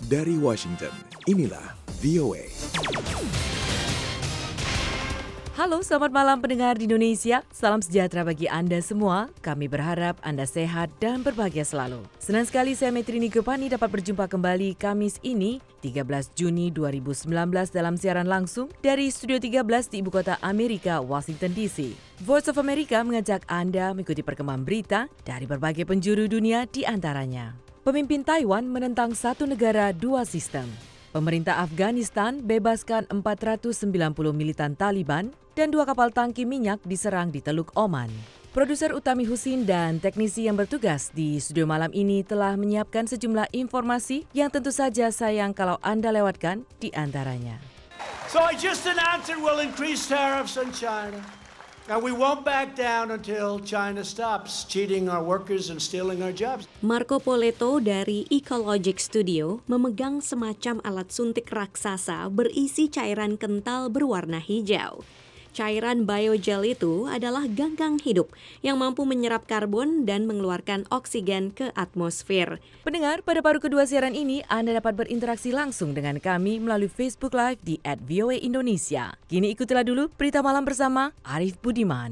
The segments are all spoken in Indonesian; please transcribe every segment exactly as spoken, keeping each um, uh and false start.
Dari Washington, inilah V O A. Halo, selamat malam pendengar di Indonesia. Salam sejahtera bagi Anda semua. Kami berharap Anda sehat dan berbahagia selalu. Senang sekali saya Metrini Gopani dapat berjumpa kembali Kamis ini, tiga belas Juni dua ribu sembilan belas dalam siaran langsung dari Studio tiga belas di ibu kota Amerika, Washington D C. Voice of America mengajak Anda mengikuti perkembangan berita dari berbagai penjuru dunia di antaranya. Pemimpin Taiwan menentang satu negara dua sistem. Pemerintah Afghanistan bebaskan empat ratus sembilan puluh militan Taliban dan dua kapal tangki minyak diserang di Teluk Oman. Produser Utami Husin dan teknisi yang bertugas di studio malam ini telah menyiapkan sejumlah informasi yang tentu saja sayang kalau Anda lewatkan di antaranya. So I just announced it will increase tariffs on China. And we won't back down until China stops cheating our workers and stealing our jobs. Marco Poletto dari Ecologic Studio memegang semacam alat suntik raksasa berisi cairan kental berwarna hijau. Cairan biogel itu adalah ganggang hidup yang mampu menyerap karbon dan mengeluarkan oksigen ke atmosfer. Pendengar, pada paruh kedua siaran ini Anda dapat berinteraksi langsung dengan kami melalui Facebook Live di at V O A Indonesia. Kini ikutilah dulu berita malam bersama Arif Budiman.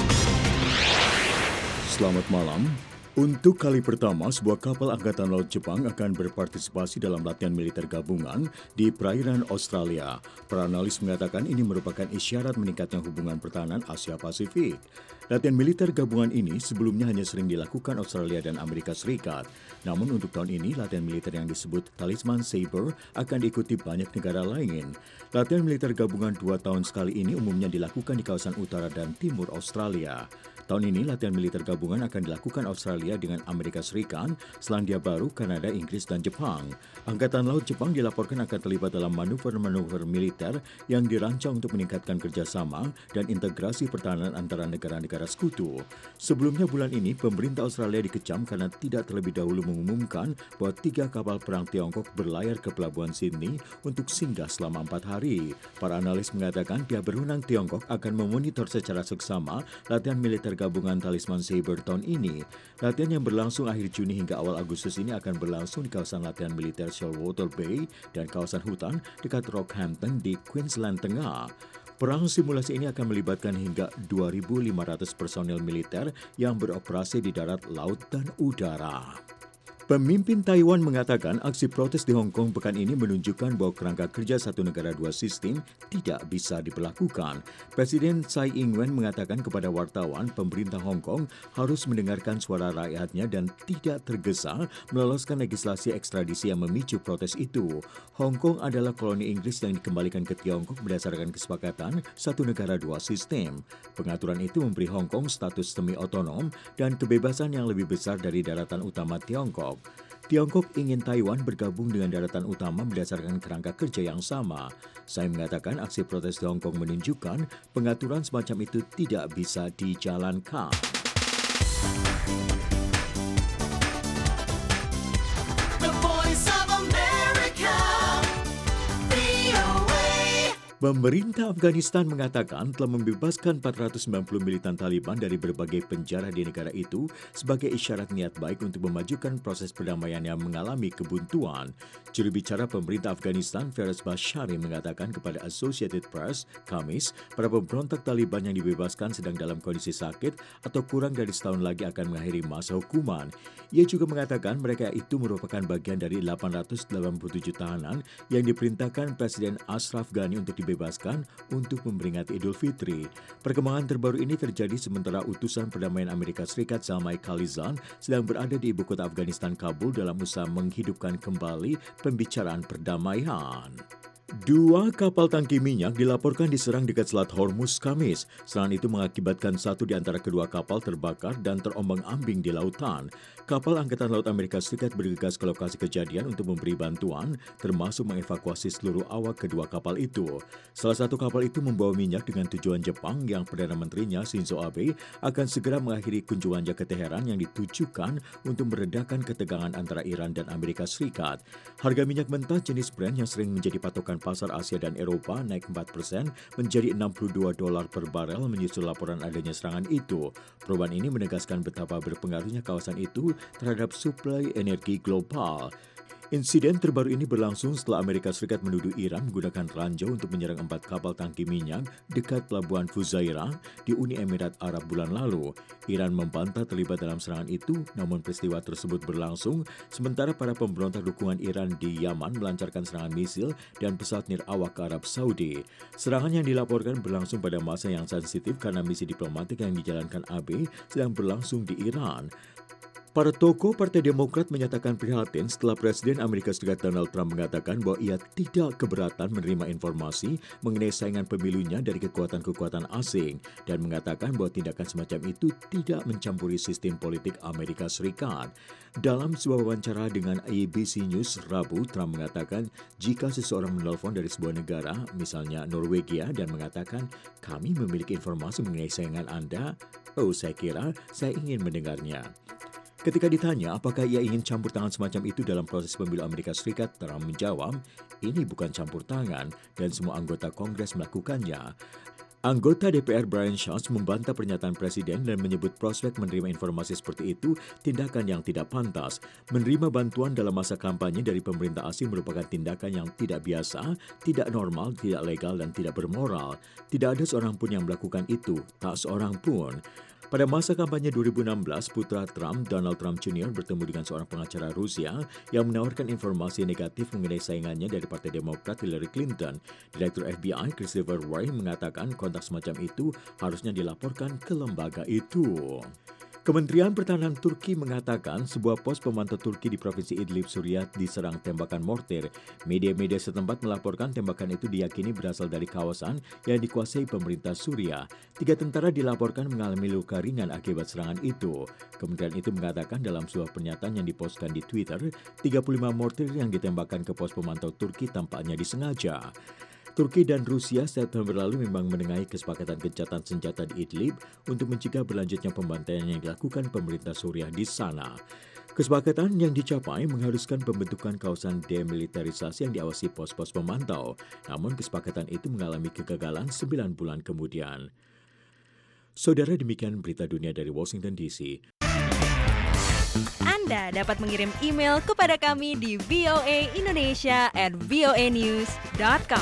Selamat malam. Untuk kali pertama, sebuah kapal Angkatan Laut Jepang akan berpartisipasi dalam latihan militer gabungan di perairan Australia. Para analis mengatakan ini merupakan isyarat meningkatnya hubungan pertahanan Asia-Pasifik. Latihan militer gabungan ini sebelumnya hanya sering dilakukan Australia dan Amerika Serikat. Namun untuk tahun ini, latihan militer yang disebut Talisman Sabre akan diikuti banyak negara lain. Latihan militer gabungan dua tahun sekali ini umumnya dilakukan di kawasan utara dan timur Australia. Tahun ini, latihan militer gabungan akan dilakukan Australia dengan Amerika Serikat, Selandia Baru, Kanada, Inggris, dan Jepang. Angkatan Laut Jepang dilaporkan akan terlibat dalam manuver-manuver militer yang dirancang untuk meningkatkan kerjasama dan integrasi pertahanan antara negara-negara sekutu. Sebelumnya bulan ini, pemerintah Australia dikecam karena tidak terlebih dahulu mengumumkan bahwa tiga kapal perang Tiongkok berlayar ke Pelabuhan Sydney untuk singgah selama empat hari. Para analis mengatakan pihak berwenang Tiongkok akan memonitor secara seksama latihan militer gabungan Talisman Sabre tahun ini. Latihan yang berlangsung akhir Juni hingga awal Agustus ini akan berlangsung di kawasan latihan militer Shoalwater Bay dan kawasan hutan dekat Rockhampton di Queensland Tengah. Perang simulasi ini akan melibatkan hingga dua ribu lima ratus personel militer yang beroperasi di darat, laut, dan udara. Pemimpin Taiwan mengatakan aksi protes di Hong Kong pekan ini menunjukkan bahwa kerangka kerja satu negara dua sistem tidak bisa diberlakukan. Presiden Tsai Ing-wen mengatakan kepada wartawan pemerintah Hong Kong harus mendengarkan suara rakyatnya dan tidak tergesa meloloskan legislasi ekstradisi yang memicu protes itu. Hong Kong adalah koloni Inggris yang dikembalikan ke Tiongkok berdasarkan kesepakatan satu negara dua sistem. Pengaturan itu memberi Hong Kong status semi-otonom dan kebebasan yang lebih besar dari daratan utama Tiongkok. Tiongkok ingin Taiwan bergabung dengan daratan utama berdasarkan kerangka kerja yang sama. Saya mengatakan aksi protes di Hong Kong menunjukkan pengaturan semacam itu tidak bisa dijalankan. Pemerintah Afghanistan mengatakan telah membebaskan empat ratus sembilan puluh militan Taliban dari berbagai penjara di negara itu sebagai isyarat niat baik untuk memajukan proses perdamaian yang mengalami kebuntuan. Juru bicara pemerintah Afghanistan, Feroz Bashari, mengatakan kepada Associated Press, Kamis, para pemberontak Taliban yang dibebaskan sedang dalam kondisi sakit atau kurang dari setahun lagi akan mengakhiri masa hukuman. Ia juga mengatakan mereka itu merupakan bagian dari delapan ratus delapan puluh tujuh tahanan yang diperintahkan Presiden Ashraf Ghani untuk dibebaskan untuk memperingati Idul Fitri. Perkembangan terbaru ini terjadi sementara utusan perdamaian Amerika Serikat Zalmay Khalilzad sedang berada di ibu kota Afghanistan, Kabul, dalam usaha menghidupkan kembali pembicaraan perdamaian. Dua kapal tangki minyak dilaporkan diserang dekat Selat Hormuz Kamis. Serangan itu mengakibatkan satu di antara kedua kapal terbakar dan terombang-ambing di lautan. Kapal Angkatan Laut Amerika Serikat bergegas ke lokasi kejadian untuk memberi bantuan, termasuk mengevakuasi seluruh awak kedua kapal itu. Salah satu kapal itu membawa minyak dengan tujuan Jepang yang Perdana Menterinya Shinzo Abe akan segera mengakhiri kunjungannya ke Teheran yang ditujukan untuk meredakan ketegangan antara Iran dan Amerika Serikat. Harga minyak mentah jenis Brent yang sering menjadi patokan pasar Asia dan Eropa naik empat persen menjadi enam puluh dua dolar per barel menyusul laporan adanya serangan itu. Perubahan ini menegaskan betapa berpengaruhnya kawasan itu terhadap suplai energi global. Insiden terbaru ini berlangsung setelah Amerika Serikat menuduh Iran menggunakan ranjau untuk menyerang empat kapal tangki minyak dekat pelabuhan Fujairah di Uni Emirat Arab bulan lalu. Iran membantah terlibat dalam serangan itu, namun peristiwa tersebut berlangsung sementara para pemberontak dukungan Iran di Yaman melancarkan serangan misil dan pesawat nirawak ke Arab Saudi. Serangan yang dilaporkan berlangsung pada masa yang sensitif karena misi diplomatik yang dijalankan A B sedang berlangsung di Iran. Para tokoh Partai Demokrat menyatakan prihatin setelah Presiden Amerika Serikat Donald Trump mengatakan bahwa ia tidak keberatan menerima informasi mengenai saingan pemilunya dari kekuatan-kekuatan asing dan mengatakan bahwa tindakan semacam itu tidak mencampuri sistem politik Amerika Serikat. Dalam sebuah wawancara dengan A B C News Rabu, Trump mengatakan jika seseorang menelpon dari sebuah negara, misalnya Norwegia, dan mengatakan kami memiliki informasi mengenai saingan Anda, oh saya kira saya ingin mendengarnya. Ketika ditanya apakah ia ingin campur tangan semacam itu dalam proses pemilu Amerika Serikat, Trump menjawab, ini bukan campur tangan dan semua anggota Kongres melakukannya. Anggota D P R Brian Schatz membantah pernyataan Presiden dan menyebut prospek menerima informasi seperti itu tindakan yang tidak pantas. Menerima bantuan dalam masa kampanye dari pemerintah asing merupakan tindakan yang tidak biasa, tidak normal, tidak legal, dan tidak bermoral. Tidak ada seorang pun yang melakukan itu, tak seorang pun. Pada masa kampanye dua ribu enam belas, putra Trump, Donald Trump Junior bertemu dengan seorang pengacara Rusia yang menawarkan informasi negatif mengenai saingannya dari Partai Demokrat Hillary Clinton. Direktur F B I Christopher Wray mengatakan kontak semacam itu harusnya dilaporkan ke lembaga itu. Kementerian Pertahanan Turki mengatakan sebuah pos pemantau Turki di Provinsi Idlib, Suriah diserang tembakan mortir. Media-media setempat melaporkan tembakan itu diyakini berasal dari kawasan yang dikuasai pemerintah Suriah. Tiga tentara dilaporkan mengalami luka ringan akibat serangan itu. Kementerian itu mengatakan dalam sebuah pernyataan yang dipostkan di Twitter, tiga puluh lima mortir yang ditembakkan ke pos pemantau Turki tampaknya disengaja. Turki dan Rusia September lalu memang menengahi kesepakatan gencatan senjata di Idlib untuk mencegah berlanjutnya pembantaian yang dilakukan pemerintah Suriah di sana. Kesepakatan yang dicapai mengharuskan pembentukan kawasan demilitarisasi yang diawasi pos-pos pemantau. Namun kesepakatan itu mengalami kegagalan sembilan bulan kemudian. Saudara, demikian berita dunia dari Washington D C. Anda dapat mengirim email kepada kami di voaindonesia at voanews dot com.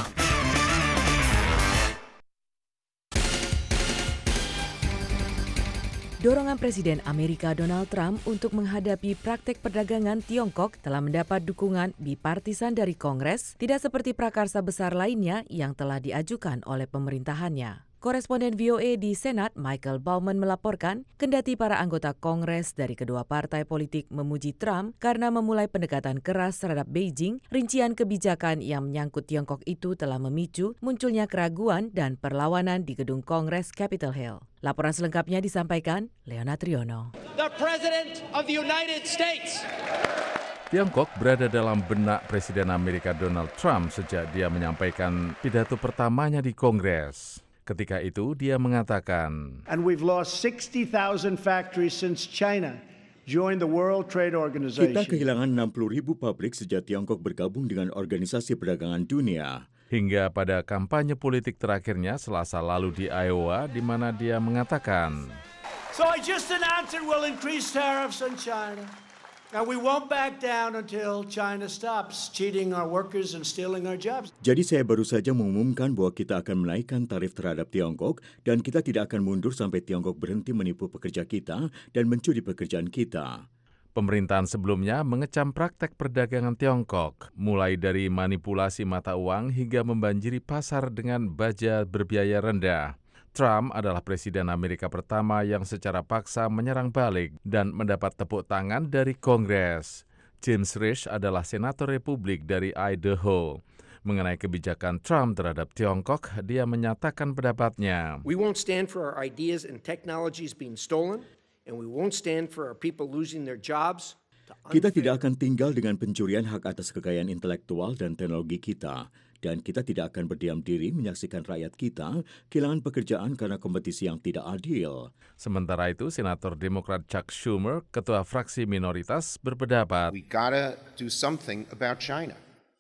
Dorongan Presiden Amerika Donald Trump untuk menghadapi praktek perdagangan Tiongkok telah mendapat dukungan bipartisan dari Kongres, tidak seperti prakarsa besar lainnya yang telah diajukan oleh pemerintahannya. Koresponden V O A di Senat Michael Bauman melaporkan, kendati para anggota Kongres dari kedua partai politik memuji Trump karena memulai pendekatan keras terhadap Beijing, rincian kebijakan yang menyangkut Tiongkok itu telah memicu munculnya keraguan dan perlawanan di gedung Kongres Capitol Hill. Laporan selengkapnya disampaikan Leona Triono. The President of the United States. Tiongkok berada dalam benak Presiden Amerika Donald Trump sejak dia menyampaikan pidato pertamanya di Kongres. Ketika itu dia mengatakan, And we've lost sixty thousand factories since China joined the World Trade Organization. Kita kehilangan enam puluh ribu pabrik sejak Tiongkok bergabung dengan Organisasi Perdagangan Dunia. Hingga pada kampanye politik terakhirnya Selasa lalu di Iowa, di mana dia mengatakan, So I just announced it will increase tariffs on China. And we won't back down until China stops cheating our workers and stealing our jobs. Jadi saya baru saja mengumumkan bahwa kita akan menaikkan tarif terhadap Tiongkok dan kita tidak akan mundur sampai Tiongkok berhenti menipu pekerja kita dan mencuri pekerjaan kita. Pemerintahan sebelumnya mengecam praktek perdagangan Tiongkok, mulai dari manipulasi mata uang hingga membanjiri pasar dengan baja berbiaya rendah. Trump adalah Presiden Amerika pertama yang secara paksa menyerang balik dan mendapat tepuk tangan dari Kongres. James Risch adalah senator Republik dari Idaho. Mengenai kebijakan Trump terhadap Tiongkok, dia menyatakan pendapatnya. We won't stand for our ideas and technologies being stolen, and we won't stand for our people losing their jobs. Kita tidak akan tinggal dengan pencurian hak atas kekayaan intelektual dan teknologi kita. Dan kita tidak akan berdiam diri menyaksikan rakyat kita kehilangan pekerjaan karena kompetisi yang tidak adil. Sementara itu, Senator Demokrat Chuck Schumer, ketua fraksi minoritas, berpendapat, We gotta do something about China.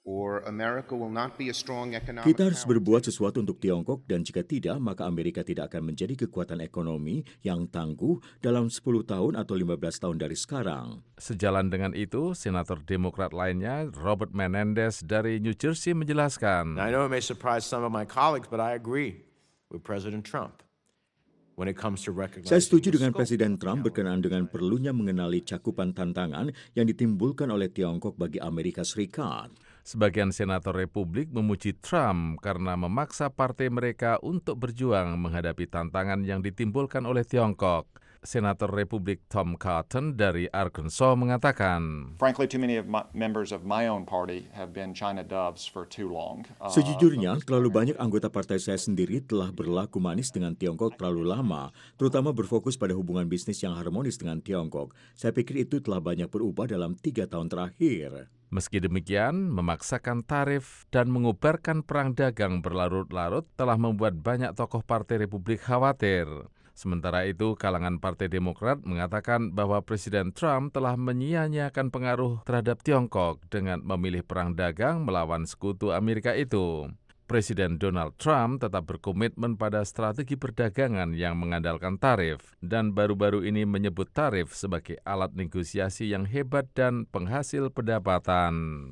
or America will not be a strong economic Kita harus power. berbuat sesuatu untuk Tiongkok dan jika tidak, maka Amerika tidak akan menjadi kekuatan ekonomi yang tangguh dalam sepuluh tahun atau lima belas tahun dari sekarang. Sejalan dengan itu, Senator Demokrat lainnya, Robert Menendez dari New Jersey menjelaskan. Now, I know it may surprise some of my colleagues, but I agree with President Trump. When it comes to recognizing Saya setuju the dengan scope Presiden of Trump the berkenaan dengan perlunya mengenali cakupan tantangan yang ditimbulkan oleh Tiongkok bagi Amerika Serikat. Sebagian senator Republik memuji Trump karena memaksa partai mereka untuk berjuang menghadapi tantangan yang ditimbulkan oleh Tiongkok. Senator Republik Tom Cotton dari Arkansas mengatakan, Frankly, too many of my, members of my own party have been China doves for too long. Uh, Sejujurnya, terlalu banyak anggota partai saya sendiri telah berlaku manis dengan Tiongkok terlalu lama, terutama berfokus pada hubungan bisnis yang harmonis dengan Tiongkok. Saya pikir itu telah banyak berubah dalam tiga tahun terakhir. Meski demikian, memaksakan tarif dan mengubarkan perang dagang berlarut-larut telah membuat banyak tokoh Partai Republik khawatir. Sementara itu, kalangan Partai Demokrat mengatakan bahwa Presiden Trump telah menyia-nyiakan pengaruh terhadap Tiongkok dengan memilih perang dagang melawan sekutu Amerika itu. Presiden Donald Trump tetap berkomitmen pada strategi perdagangan yang mengandalkan tarif dan baru-baru ini menyebut tarif sebagai alat negosiasi yang hebat dan penghasil pendapatan.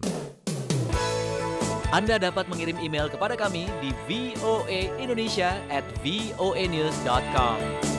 Anda dapat mengirim email kepada kami di voaindonesia at voanews dot com.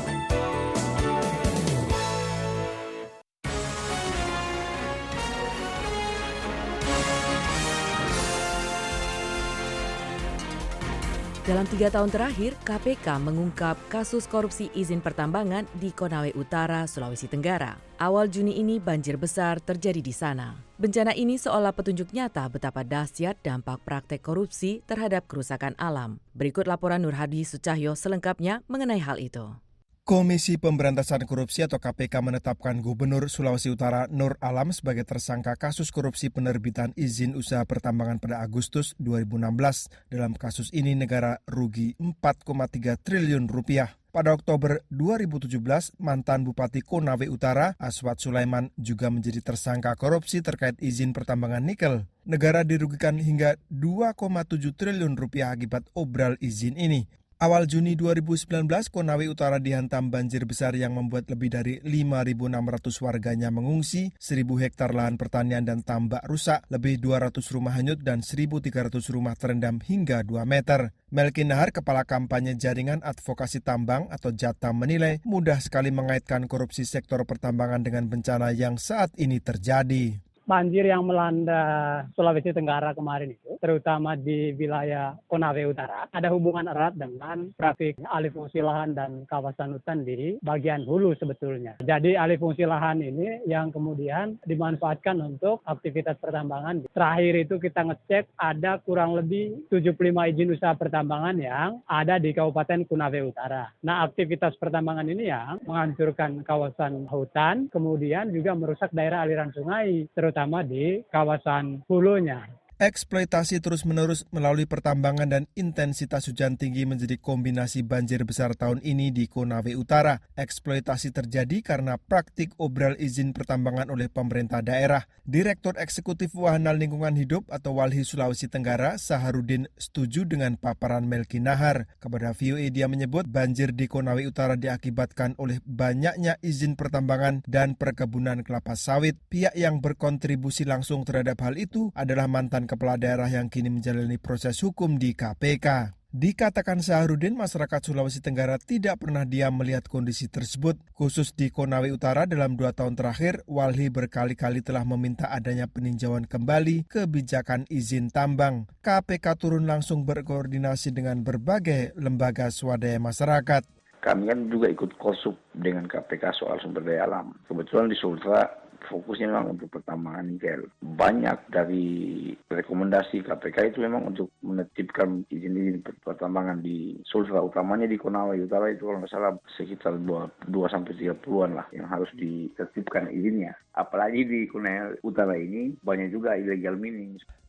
Dalam tiga tahun terakhir, K P K mengungkap kasus korupsi izin pertambangan di Konawe Utara, Sulawesi Tenggara. Awal Juni ini banjir besar terjadi di sana. Bencana ini seolah petunjuk nyata betapa dahsyat dampak praktek korupsi terhadap kerusakan alam. Berikut laporan Nur Hadi Sucahyo selengkapnya mengenai hal itu. Komisi Pemberantasan Korupsi atau K P K menetapkan Gubernur Sulawesi Utara Nur Alam sebagai tersangka kasus korupsi penerbitan izin usaha pertambangan pada Agustus dua ribu enam belas. Dalam kasus ini negara rugi empat koma tiga triliun rupiah. Pada Oktober dua ribu tujuh belas, mantan Bupati Konawe Utara, Aswad Sulaiman, juga menjadi tersangka korupsi terkait izin pertambangan nikel. Negara dirugikan hingga dua koma tujuh triliun rupiah akibat obral izin ini. Awal Juni dua ribu sembilan belas, Konawe Utara dihantam banjir besar yang membuat lebih dari lima ribu enam ratus warganya mengungsi, seribu hektar lahan pertanian dan tambak rusak, lebih dua ratus rumah hanyut dan seribu tiga ratus rumah terendam hingga dua meter. Melki Nahar, Kepala Kampanye Jaringan Advokasi Tambang atau Jatam menilai mudah sekali mengaitkan korupsi sektor pertambangan dengan bencana yang saat ini terjadi. Banjir yang melanda Sulawesi Tenggara kemarin itu, terutama di wilayah Konawe Utara, ada hubungan erat dengan praktik alih fungsi lahan dan kawasan hutan di bagian hulu sebetulnya. Jadi alih fungsi lahan ini yang kemudian dimanfaatkan untuk aktivitas pertambangan. Terakhir itu kita ngecek ada kurang lebih tujuh puluh lima izin usaha pertambangan yang ada di Kabupaten Konawe Utara. Nah, aktivitas pertambangan ini yang menghancurkan kawasan hutan, kemudian juga merusak daerah aliran sungai, terutama terutama di kawasan hulunya. Eksploitasi terus-menerus melalui pertambangan dan intensitas hujan tinggi menjadi kombinasi banjir besar tahun ini di Konawe Utara. Eksploitasi terjadi karena praktik obral izin pertambangan oleh pemerintah daerah. Direktur Eksekutif Wahana Lingkungan Hidup atau Walhi Sulawesi Tenggara, Saharudin, setuju dengan paparan Melki Nahar. Kepada V O A dia menyebut banjir di Konawe Utara diakibatkan oleh banyaknya izin pertambangan dan perkebunan kelapa sawit. Pihak yang berkontribusi langsung terhadap hal itu adalah mantan kepala daerah yang kini menjalani proses hukum di K P K. Dikatakan Saharudin, masyarakat Sulawesi Tenggara tidak pernah diam melihat kondisi tersebut. Khusus di Konawe Utara dalam dua tahun terakhir, Walhi berkali-kali telah meminta adanya peninjauan kembali kebijakan izin tambang. K P K turun langsung berkoordinasi dengan berbagai lembaga swadaya masyarakat. Kami kan juga ikut kosup dengan K P K soal sumber daya alam. Kebetulan di Sultra fokusnya memang untuk pertambangan nikel. Banyak dari rekomendasi K P K itu memang untuk menetapkan izin-izin pertambangan di Sultra, utamanya di Konawe Utara itu kalau nggak salah sekitar dua sampai tiga puluhan lah yang harus ditertibkan izinnya. Apalagi di Konawe Utara ini banyak juga illegal mining.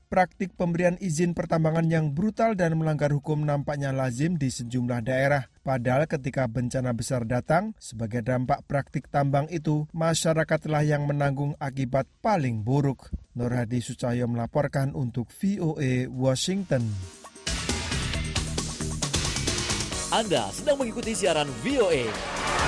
Praktik pemberian izin pertambangan yang brutal dan melanggar hukum nampaknya lazim di sejumlah daerah. Padahal ketika bencana besar datang, sebagai dampak praktik tambang itu, masyarakatlah yang menanggung akibat paling buruk. Nur Hadi Sucahyo melaporkan untuk V O A Washington. Anda sedang mengikuti siaran V O A.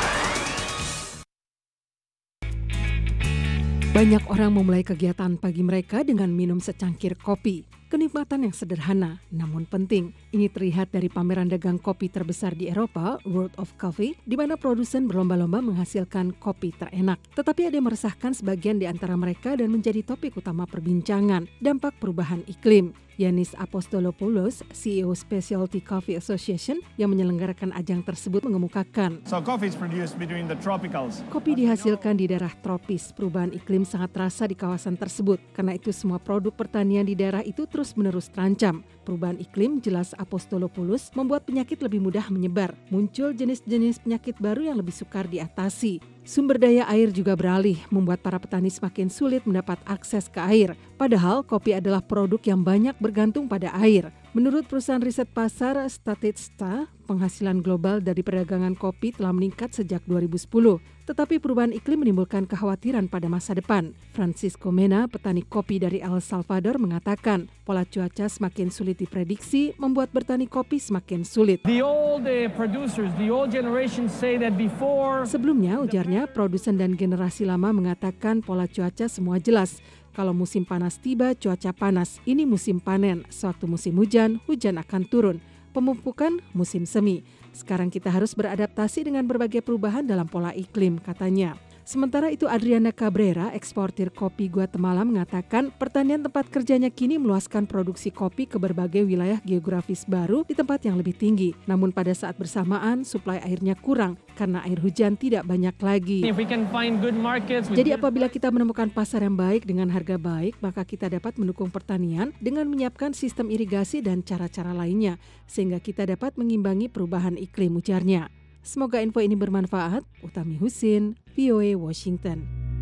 Banyak orang memulai kegiatan pagi mereka dengan minum secangkir kopi. Kenikmatan yang sederhana, namun penting. Ini terlihat dari pameran dagang kopi terbesar di Eropa, World of Coffee, di mana produsen berlomba-lomba menghasilkan kopi terenak. Tetapi ada yang meresahkan sebagian di antara mereka dan menjadi topik utama perbincangan, dampak perubahan iklim. Yanis Apostolopoulos, C E O Specialty Coffee Association yang menyelenggarakan ajang tersebut mengemukakan. So coffee is produced between the tropicals. Kopi dihasilkan di daerah tropis. Perubahan iklim sangat terasa di kawasan tersebut. Karena itu semua produk pertanian di daerah itu terus-menerus terancam. Perubahan iklim, jelas Apostolopoulos, membuat penyakit lebih mudah menyebar. Muncul jenis-jenis penyakit baru yang lebih sukar diatasi. Sumber daya air juga beralih, membuat para petani semakin sulit mendapat akses ke air. Padahal kopi adalah produk yang banyak bergantung pada air. Menurut perusahaan riset pasar Statista, penghasilan global dari perdagangan kopi telah meningkat sejak dua ribu sepuluh. Tetapi perubahan iklim menimbulkan kekhawatiran pada masa depan. Francisco Mena, petani kopi dari El Salvador, mengatakan pola cuaca semakin sulit diprediksi, membuat bertani kopi semakin sulit. The old uh, producers, the old generation say that before. Sebelumnya, ujarnya, produsen dan generasi lama mengatakan pola cuaca semua jelas. Kalau musim panas tiba, cuaca panas. Ini musim panen. Sewaktu musim hujan, hujan akan turun. Pemupukan musim semi. Sekarang kita harus beradaptasi dengan berbagai perubahan dalam pola iklim, katanya. Sementara itu Adriana Cabrera, eksportir kopi Guatemala, mengatakan pertanian tempat kerjanya kini meluaskan produksi kopi ke berbagai wilayah geografis baru di tempat yang lebih tinggi. Namun pada saat bersamaan, suplai airnya kurang karena air hujan tidak banyak lagi. If we can find good markets, Jadi apabila kita menemukan pasar yang baik dengan harga baik, maka kita dapat mendukung pertanian dengan menyiapkan sistem irigasi dan cara-cara lainnya, sehingga kita dapat mengimbangi perubahan iklim, ujarnya. Semoga info ini bermanfaat. Utami Husin, V O A Washington.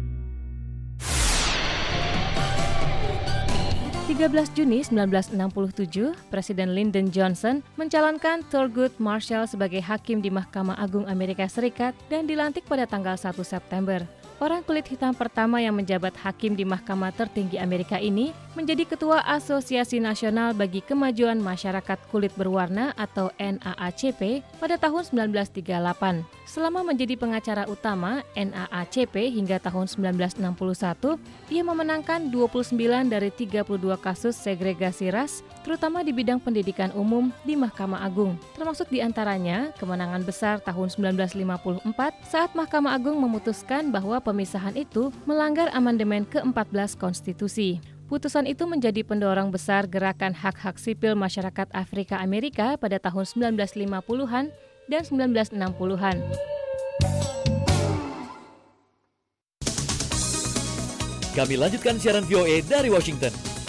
tiga belas Juni seribu sembilan ratus enam puluh tujuh, Presiden Lyndon Johnson mencalonkan Thurgood Marshall sebagai hakim di Mahkamah Agung Amerika Serikat dan dilantik pada tanggal satu September. Orang kulit hitam pertama yang menjabat hakim di Mahkamah Tertinggi Amerika ini menjadi Ketua Asosiasi Nasional bagi Kemajuan Masyarakat Kulit Berwarna atau N A A C P pada tahun sembilan belas tiga puluh delapan. Selama menjadi pengacara utama N A A C P hingga tahun sembilan belas enam puluh satu, ia memenangkan dua puluh sembilan dari tiga puluh dua kasus segregasi ras, terutama di bidang pendidikan umum di Mahkamah Agung. Termasuk diantaranya kemenangan besar tahun sembilan belas lima puluh empat saat Mahkamah Agung memutuskan bahwa pemisahan itu melanggar amandemen ke empat belas konstitusi. Putusan itu menjadi pendorong besar gerakan hak-hak sipil masyarakat Afrika Amerika pada tahun sembilan belas lima puluhan dan sembilan belas enam puluhan. Kami lanjutkan siaran V O A dari Washington.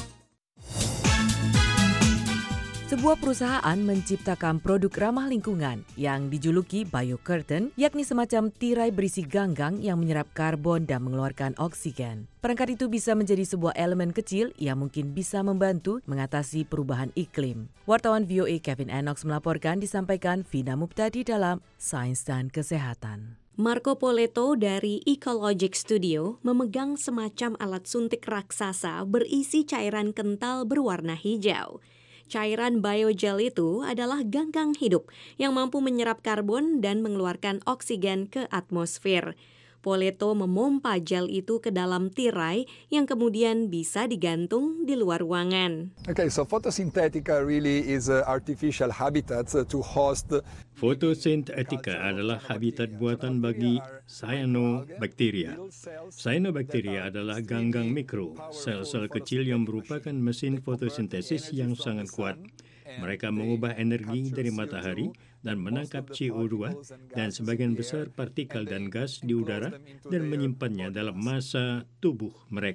Sebuah perusahaan menciptakan produk ramah lingkungan yang dijuluki BioCurtain, yakni semacam tirai berisi ganggang yang menyerap karbon dan mengeluarkan oksigen. Perangkat itu bisa menjadi sebuah elemen kecil yang mungkin bisa membantu mengatasi perubahan iklim. Wartawan V O A Kevin Enox melaporkan, disampaikan Vina Muptadi dalam Sains dan Kesehatan. Marco Poletto dari Ecologic Studio memegang semacam alat suntik raksasa berisi cairan kental berwarna hijau. Cairan biogel itu adalah ganggang hidup yang mampu menyerap karbon dan mengeluarkan oksigen ke atmosfer. Poletto memompa gel itu ke dalam tirai yang kemudian bisa digantung di luar ruangan. Okay, so photosynthetica really is a artificial habitat to host. Fotosintetika adalah habitat buatan bagi cyanobacteria. Cyanobacteria adalah ganggang mikro, sel-sel kecil yang merupakan mesin fotosintesis yang sangat kuat. Mereka mengubah energi dari matahari dan menangkap C O dua dan sebagian besar partikel dan gas di udara dan menyimpannya dalam massa tubuh mereka.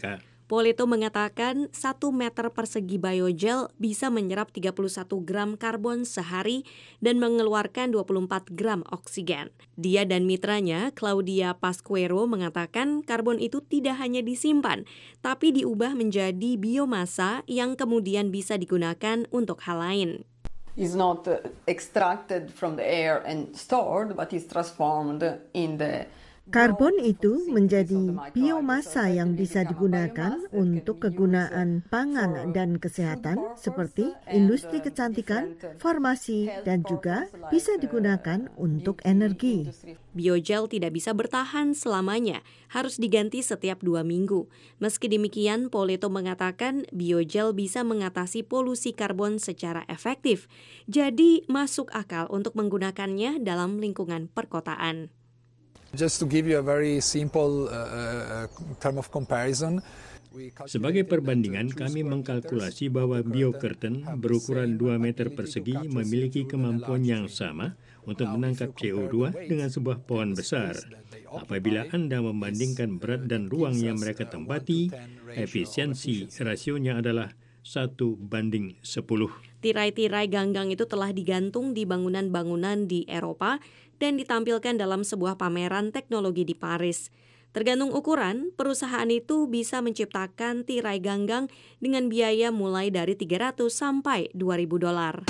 Poleto mengatakan satu meter persegi biogel bisa menyerap tiga puluh satu gram karbon sehari dan mengeluarkan dua puluh empat gram oksigen. Dia dan mitranya, Claudia Pasquero, mengatakan karbon itu tidak hanya disimpan, tapi diubah menjadi biomasa yang kemudian bisa digunakan untuk hal lain. Is not uh, extracted from the air and stored, but is transformed in the Karbon itu menjadi biomasa yang bisa digunakan untuk kegunaan pangan dan kesehatan seperti industri kecantikan, farmasi, dan juga bisa digunakan untuk energi. Biogel tidak bisa bertahan selamanya, harus diganti setiap dua minggu. Meski demikian, Poleto mengatakan biogel bisa mengatasi polusi karbon secara efektif. Jadi masuk akal untuk menggunakannya dalam lingkungan perkotaan. Just to give you a very simple uh, term of comparison. Sebagai perbandingan, kami mengkalkulasi bahwa biocurtain berukuran dua meter persegi memiliki kemampuan yang sama untuk menangkap C O dua dengan sebuah pohon besar. Apabila Anda membandingkan berat dan ruang yang mereka tempati, efisiensi rasionya adalah satu banding sepuluh. Tirai-tirai ganggang itu telah digantung di bangunan-bangunan di Eropa dan ditampilkan dalam sebuah pameran teknologi di Paris. Tergantung ukuran, perusahaan itu bisa menciptakan tirai ganggang dengan biaya mulai dari tiga ratus sampai dua ribu dolar.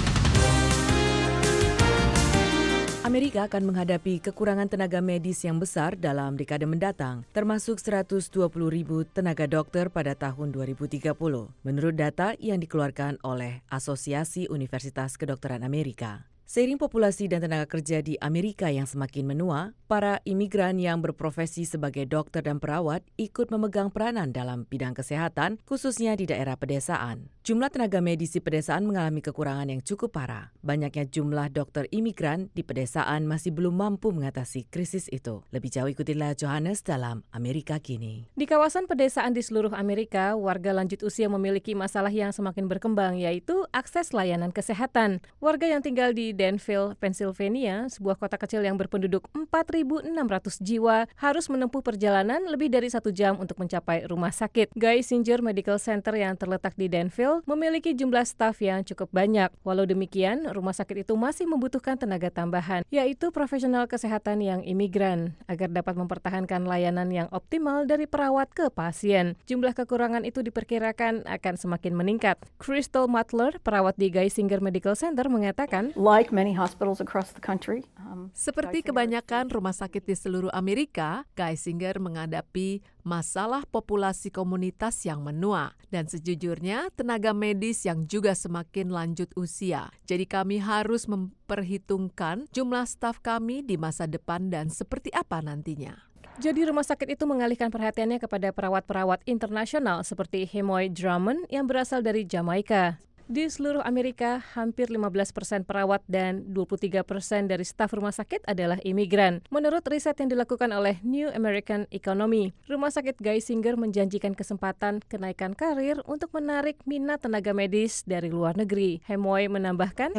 Amerika akan menghadapi kekurangan tenaga medis yang besar dalam dekade mendatang, termasuk seratus dua puluh ribu tenaga dokter pada tahun dua ribu tiga puluh, menurut data yang dikeluarkan oleh Asosiasi Universitas Kedokteran Amerika. Seiring populasi dan tenaga kerja di Amerika yang semakin menua, para imigran yang berprofesi sebagai dokter dan perawat ikut memegang peranan dalam bidang kesehatan, khususnya di daerah pedesaan. Jumlah tenaga medis di pedesaan mengalami kekurangan yang cukup parah. Banyaknya jumlah dokter imigran di pedesaan masih belum mampu mengatasi krisis itu. Lebih jauh ikutilah Johannes dalam Amerika Kini. Di kawasan pedesaan di seluruh Amerika, warga lanjut usia memiliki masalah yang semakin berkembang, yaitu akses layanan kesehatan. Warga yang tinggal di Danville, Pennsylvania, sebuah kota kecil yang berpenduduk empat ribu enam ratus jiwa, harus menempuh perjalanan lebih dari satu jam untuk mencapai rumah sakit. Geisinger Medical Center yang terletak di Danville memiliki jumlah staf yang cukup banyak. Walau demikian, rumah sakit itu masih membutuhkan tenaga tambahan, yaitu profesional kesehatan yang imigran, agar dapat mempertahankan layanan yang optimal dari perawat ke pasien. Jumlah kekurangan itu diperkirakan akan semakin meningkat. Crystal Matler, perawat di Geisinger Medical Center, mengatakan, Like many hospitals across the country, um, seperti kebanyakan rumah sakit di seluruh Amerika, Geisinger menghadapi masalah populasi komunitas yang menua dan sejujurnya tenaga medis yang juga semakin lanjut usia. Jadi kami harus memperhitungkan jumlah staf kami di masa depan dan seperti apa nantinya. Jadi rumah sakit itu mengalihkan perhatiannya kepada perawat-perawat internasional seperti Hemoy Drummond yang berasal dari Jamaika. Di seluruh Amerika, hampir lima belas persen perawat dan dua puluh tiga persen dari staf rumah sakit adalah imigran. Menurut riset yang dilakukan oleh New American Economy, Rumah Sakit Geisinger menjanjikan kesempatan kenaikan karir untuk menarik minat tenaga medis dari luar negeri. Hemoy menambahkan,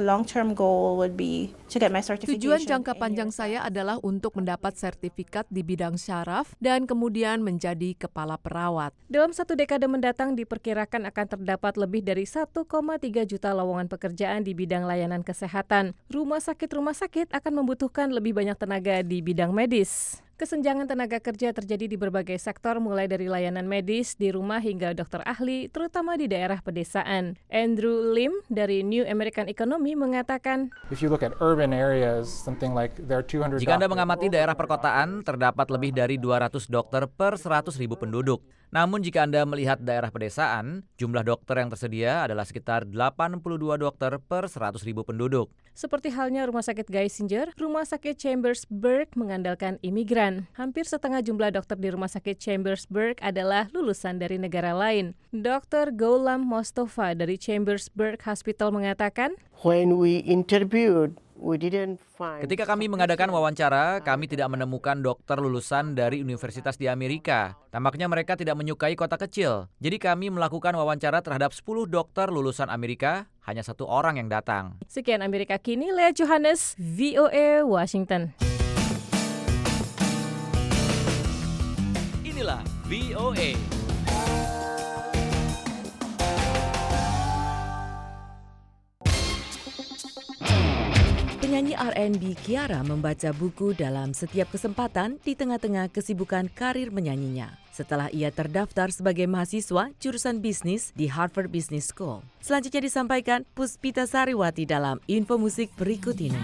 tujuan jangka panjang saya adalah untuk mendapat sertifikat di bidang syaraf dan kemudian menjadi kepala perawat. Dalam satu dekade mendatang diperkirakan akan terdapat lebih dari satu koma tiga juta lowongan pekerjaan di bidang layanan kesehatan. Rumah sakit-rumah sakit akan membutuhkan lebih banyak tenaga di bidang medis. Kesenjangan tenaga kerja terjadi di berbagai sektor, mulai dari layanan medis di rumah hingga dokter ahli, terutama di daerah pedesaan. Andrew Lim dari New American Economy mengatakan, jika Anda mengamati daerah perkotaan, terdapat lebih dari dua ratus dokter per seratus ribu penduduk. Namun jika Anda melihat daerah pedesaan, jumlah dokter yang tersedia adalah sekitar delapan puluh dua dokter per seratus ribu penduduk. Seperti halnya Rumah Sakit Geisinger, Rumah Sakit Chambersburg mengandalkan imigran. Hampir setengah jumlah dokter di Rumah Sakit Chambersburg adalah lulusan dari negara lain. dokter Goulam Mostofa dari Chambersburg Hospital mengatakan, When we interviewed, we didn't find... Ketika kami mengadakan wawancara, kami tidak menemukan dokter lulusan dari universitas di Amerika. Tampaknya mereka tidak menyukai kota kecil. Jadi kami melakukan wawancara terhadap sepuluh dokter lulusan Amerika, hanya satu orang yang datang. Sekian Amerika Kini, Lea Johannes, V O A Washington. Inilah V O A. Penyanyi R and B Ciara membaca buku dalam setiap kesempatan di tengah-tengah kesibukan karir menyanyinya. Setelah ia terdaftar sebagai mahasiswa jurusan bisnis di Harvard Business School. Selanjutnya disampaikan Puspita Sariwati dalam info musik berikut ini.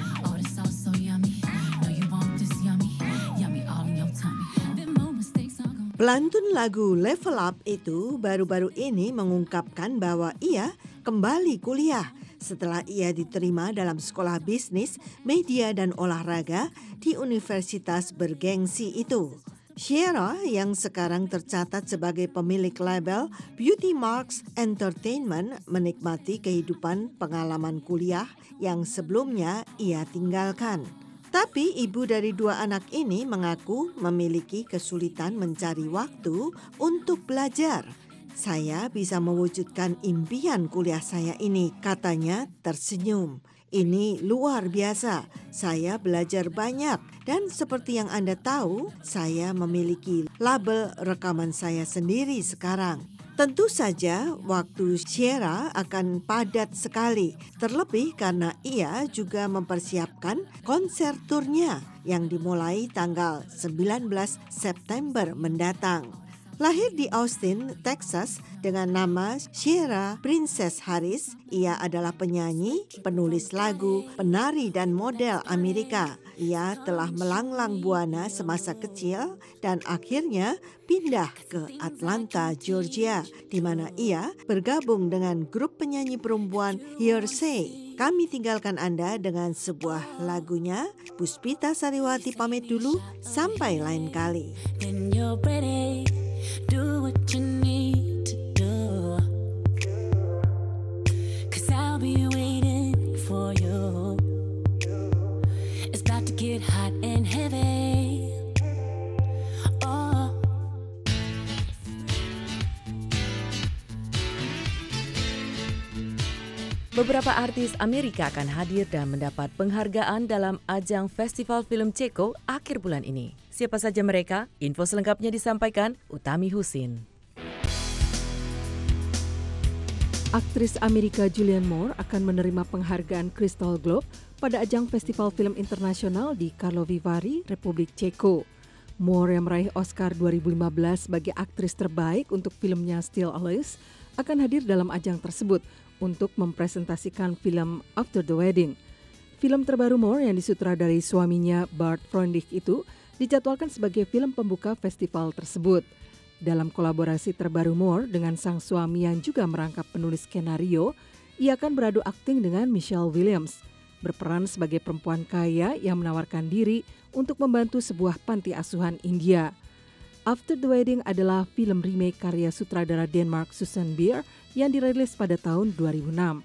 Pelantun lagu Level Up itu baru-baru ini mengungkapkan bahwa ia kembali kuliah setelah ia diterima dalam sekolah bisnis, media, dan olahraga di universitas bergengsi itu. Ciara yang sekarang tercatat sebagai pemilik label Beauty Marks Entertainment menikmati kehidupan pengalaman kuliah yang sebelumnya ia tinggalkan. Tapi ibu dari dua anak ini mengaku memiliki kesulitan mencari waktu untuk belajar. Saya bisa mewujudkan impian kuliah saya ini, katanya tersenyum. Ini luar biasa, saya belajar banyak dan seperti yang Anda tahu, saya memiliki label rekaman saya sendiri sekarang. Tentu saja waktu Ciara akan padat sekali, terlebih karena ia juga mempersiapkan konser turnya yang dimulai tanggal sembilan belas September mendatang. Lahir di Austin, Texas dengan nama Ciara Princess Harris, ia adalah penyanyi, penulis lagu, penari dan model Amerika. Ia telah melanglang buana semasa kecil dan akhirnya pindah ke Atlanta, Georgia, di mana ia bergabung dengan grup penyanyi perempuan Hearsay. Kami tinggalkan Anda dengan sebuah lagunya. Puspita Sariwati pamit dulu, sampai lain kali. Do what you need to do, 'cause I'll be waiting for you. It's about to get hot and heavy. Oh. Beberapa artis Amerika akan hadir dan mendapat penghargaan dalam ajang Festival Film Ceko akhir bulan ini. Siapa saja mereka? Info selengkapnya disampaikan Utami Husin. Aktris Amerika Julianne Moore akan menerima penghargaan Crystal Globe pada ajang Festival Film Internasional di Karlovy Vary, Republik Ceko. Moore yang meraih Oscar dua ribu lima belas sebagai aktris terbaik untuk filmnya Still Alice akan hadir dalam ajang tersebut untuk mempresentasikan film After the Wedding. Film terbaru Moore yang disutradarai suaminya Bart Froelich itu dijadwalkan sebagai film pembuka festival tersebut. Dalam kolaborasi terbaru Moore dengan sang suami yang juga merangkap penulis skenario, ia akan beradu akting dengan Michelle Williams, berperan sebagai perempuan kaya yang menawarkan diri untuk membantu sebuah panti asuhan India. After the Wedding adalah film remake karya sutradara Denmark Susan Bier yang dirilis pada tahun dua ribu enam.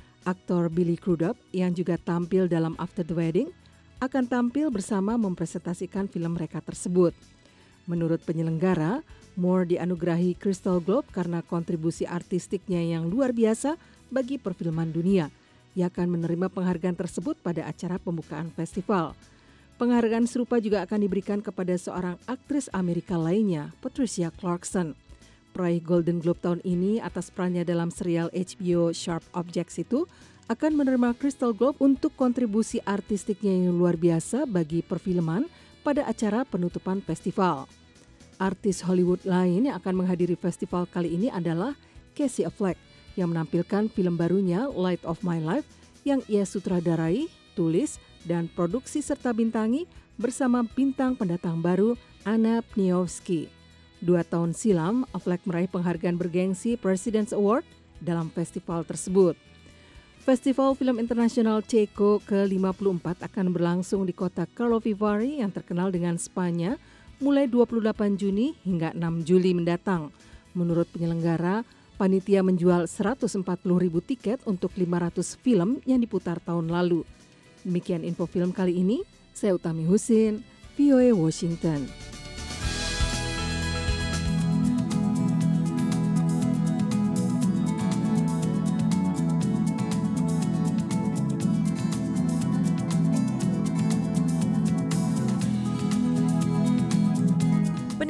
Aktor Billy Crudup yang juga tampil dalam After the Wedding akan tampil bersama mempresentasikan film mereka tersebut. Menurut penyelenggara, Moore dianugerahi Crystal Globe karena kontribusi artistiknya yang luar biasa bagi perfilman dunia. Ia akan menerima penghargaan tersebut pada acara pembukaan festival. Penghargaan serupa juga akan diberikan kepada seorang aktris Amerika lainnya, Patricia Clarkson. Peraih Golden Globe tahun ini atas perannya dalam serial H B O Sharp Objects itu akan menerima Crystal Globe untuk kontribusi artistiknya yang luar biasa bagi perfilman pada acara penutupan festival. Artis Hollywood lain yang akan menghadiri festival kali ini adalah Casey Affleck yang menampilkan film barunya Light of My Life yang ia sutradarai, tulis, dan produksi serta bintangi bersama bintang pendatang baru Anna Pniowski. Dua tahun silam, Affleck meraih penghargaan bergengsi President's Award dalam festival tersebut. Festival Film Internasional Ceko ke lima puluh empat akan berlangsung di kota Karlovy Vary yang terkenal dengan spanya mulai dua puluh delapan Juni hingga enam Juli mendatang. Menurut penyelenggara, panitia menjual seratus empat puluh ribu tiket untuk lima ratus film yang diputar tahun lalu. Demikian info film kali ini, saya Utami Husin, V O A Washington.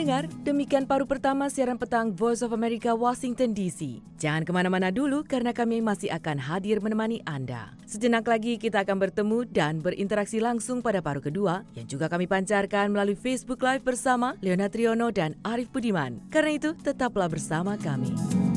Pendengar, demikian paruh pertama siaran petang Voice of America Washington D C. Jangan kemana-mana dulu karena kami masih akan hadir menemani Anda. Sejenak lagi kita akan bertemu dan berinteraksi langsung pada paruh kedua yang juga kami pancarkan melalui Facebook Live bersama Leona Triono dan Arif Budiman. Karena itu, tetaplah bersama kami.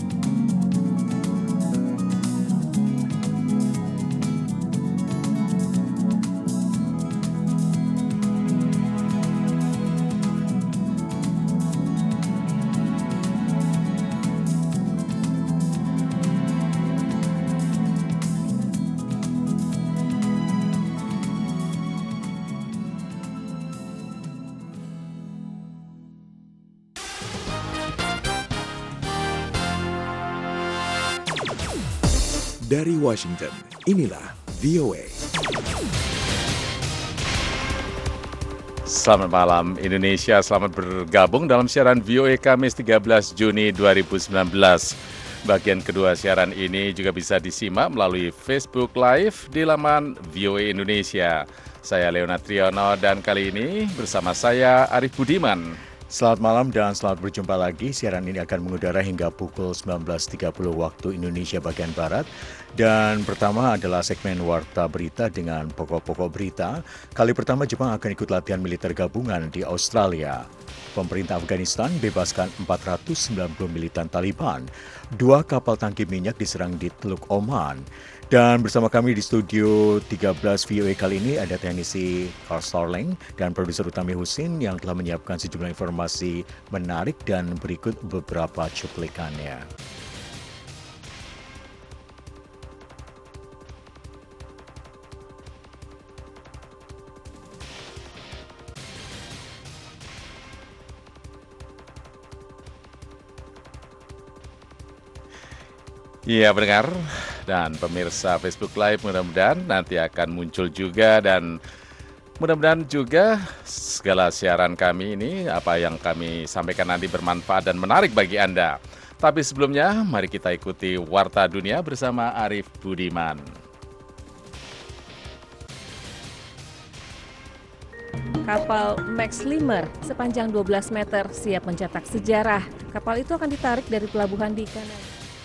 Dari Washington, inilah V O A. Selamat malam Indonesia, selamat bergabung dalam siaran V O A Kamis tiga belas Juni dua ribu sembilan belas. Bagian kedua siaran ini juga bisa disimak melalui Facebook Live di laman V O A Indonesia. Saya Leona Triono dan kali ini bersama saya Arif Budiman. Selamat malam dan selamat berjumpa lagi. Siaran ini akan mengudara hingga pukul sembilan belas tiga puluh waktu Indonesia bagian Barat. Dan pertama adalah segmen Warta Berita dengan pokok-pokok berita. Kali pertama Jepang akan ikut latihan militer gabungan di Australia. Pemerintah Afghanistan bebaskan empat ratus sembilan puluh militan Taliban. Dua kapal tangki minyak diserang di Teluk Oman. Dan bersama kami di studio tiga belas V O A kali ini ada teknisi Carl Starling dan produser utama Husin yang telah menyiapkan sejumlah informasi menarik dan berikut beberapa cuplikannya. Iya pendengar dan pemirsa Facebook Live, mudah-mudahan nanti akan muncul juga dan mudah-mudahan juga segala siaran kami ini, apa yang kami sampaikan nanti bermanfaat dan menarik bagi Anda. Tapi sebelumnya mari kita ikuti Warta Dunia bersama Arif Budiman. Kapal Max Limmer sepanjang dua belas meter siap mencetak sejarah. Kapal itu akan ditarik dari pelabuhan di Kanada.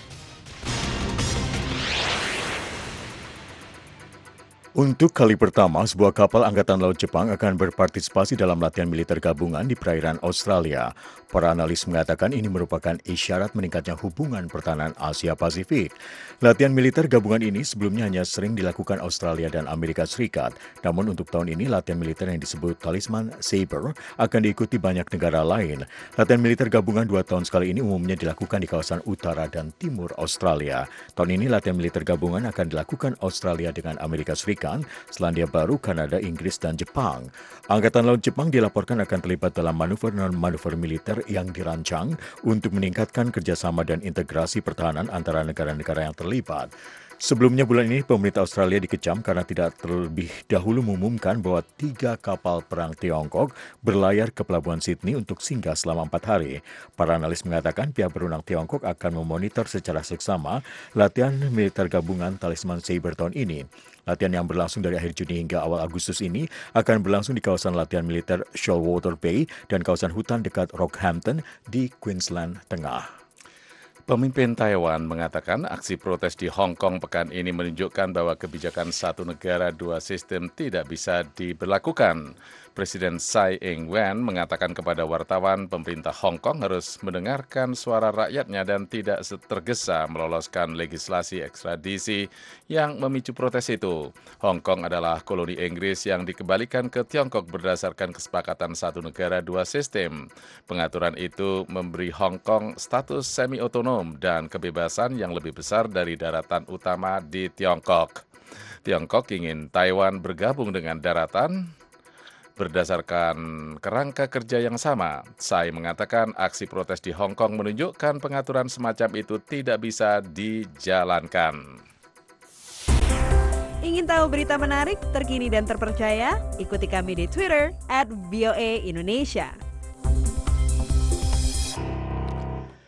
Untuk kali pertama, sebuah kapal Angkatan Laut Jepang akan berpartisipasi dalam latihan militer gabungan di perairan Australia. Para analis mengatakan ini merupakan isyarat meningkatnya hubungan pertahanan Asia Pasifik. Latihan militer gabungan ini sebelumnya hanya sering dilakukan Australia dan Amerika Serikat. Namun untuk tahun ini, latihan militer yang disebut Talisman Sabre akan diikuti banyak negara lain. Latihan militer gabungan dua tahun sekali ini umumnya dilakukan di kawasan utara dan timur Australia. Tahun ini latihan militer gabungan akan dilakukan Australia dengan Amerika Serikat, Selandia Baru, Kanada, Inggris, dan Jepang. Angkatan Laut Jepang dilaporkan akan terlibat dalam manuver dan manuver militer yang dirancang untuk meningkatkan kerjasama dan integrasi pertahanan antara negara-negara yang terlibat. Sebelumnya bulan ini, pemerintah Australia dikecam karena tidak terlebih dahulu mengumumkan bahwa tiga kapal perang Tiongkok berlayar ke Pelabuhan Sydney untuk singgah selama empat hari. Para analis mengatakan pihak berwenang Tiongkok akan memonitor secara seksama latihan militer gabungan Talisman Sabre tahun ini. Latihan yang berlangsung dari akhir Juni hingga awal Agustus ini akan berlangsung di kawasan latihan militer Shoalwater Bay dan kawasan hutan dekat Rockhampton di Queensland Tengah. Pemimpin Taiwan mengatakan aksi protes di Hong Kong pekan ini menunjukkan bahwa kebijakan satu negara dua sistem tidak bisa diberlakukan. Presiden Tsai Ing-wen mengatakan kepada wartawan pemerintah Hong Kong harus mendengarkan suara rakyatnya dan tidak tergesa meloloskan legislasi ekstradisi yang memicu protes itu. Hong Kong adalah koloni Inggris yang dikembalikan ke Tiongkok berdasarkan kesepakatan satu negara dua sistem. Pengaturan itu memberi Hong Kong status semi-otonom dan kebebasan yang lebih besar dari daratan utama di Tiongkok. Tiongkok ingin Taiwan bergabung dengan daratan berdasarkan kerangka kerja yang sama. Tsai mengatakan aksi protes di Hong Kong menunjukkan pengaturan semacam itu tidak bisa dijalankan. Ingin tahu berita menarik, terkini dan terpercaya? Ikuti kami di Twitter at V O A Indonesia.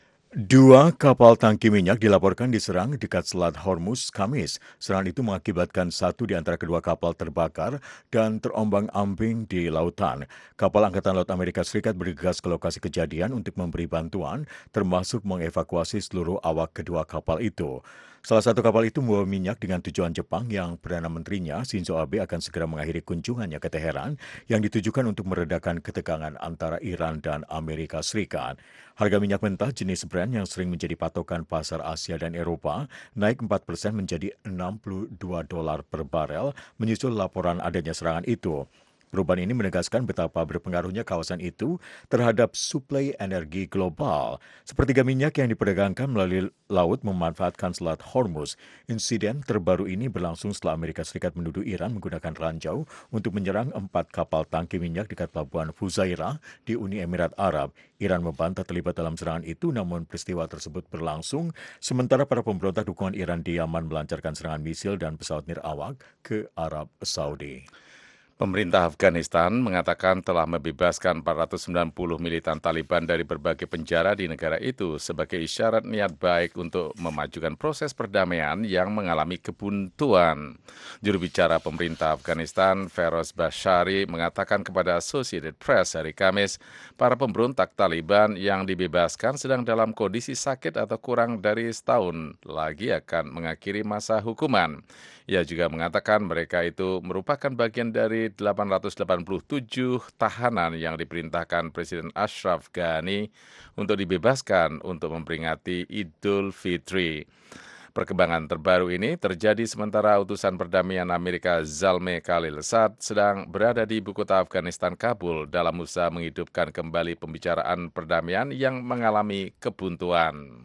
Dua kapal tangki minyak dilaporkan diserang dekat Selat Hormuz Kamis. Serangan itu mengakibatkan satu di antara kedua kapal terbakar dan terombang-ambing di lautan. Kapal Angkatan Laut Amerika Serikat bergegas ke lokasi kejadian untuk memberi bantuan, termasuk mengevakuasi seluruh awak kedua kapal itu. Salah satu kapal itu membawa minyak dengan tujuan Jepang yang Perdana Menterinya Shinzo Abe akan segera mengakhiri kunjungannya ke Teheran yang ditujukan untuk meredakan ketegangan antara Iran dan Amerika Serikat. Harga minyak mentah jenis Brent yang sering menjadi patokan pasar Asia dan Eropa naik empat persen menjadi enam puluh dua dolar per barel menyusul laporan adanya serangan itu. Perubahan ini menegaskan betapa berpengaruhnya kawasan itu terhadap suplai energi global. Sepertiga minyak yang diperdagangkan melalui laut memanfaatkan Selat Hormuz. Insiden terbaru ini berlangsung setelah Amerika Serikat menuduh Iran menggunakan ranjau untuk menyerang empat kapal tangki minyak dekat pelabuhan Fujairah di Uni Emirat Arab. Iran membantah terlibat dalam serangan itu, namun peristiwa tersebut berlangsung sementara para pemberontak dukungan Iran di Yaman melancarkan serangan misil dan pesawat nirawak ke Arab Saudi. Pemerintah Afghanistan mengatakan telah membebaskan empat ratus sembilan puluh militan Taliban dari berbagai penjara di negara itu sebagai isyarat niat baik untuk memajukan proses perdamaian yang mengalami kebuntuan. Juru bicara pemerintah Afghanistan, Feroz Bashari, mengatakan kepada Associated Press hari Kamis, para pemberontak Taliban yang dibebaskan sedang dalam kondisi sakit atau kurang dari setahun lagi akan mengakhiri masa hukuman. Ia juga mengatakan mereka itu merupakan bagian dari delapan ratus delapan puluh tujuh tahanan yang diperintahkan Presiden Ashraf Ghani untuk dibebaskan untuk memperingati Idul Fitri. Perkembangan terbaru ini terjadi sementara utusan perdamaian Amerika Zalmay Khalilzad sedang berada di ibu kota Afghanistan, Kabul, dalam usaha menghidupkan kembali pembicaraan perdamaian yang mengalami kebuntuan.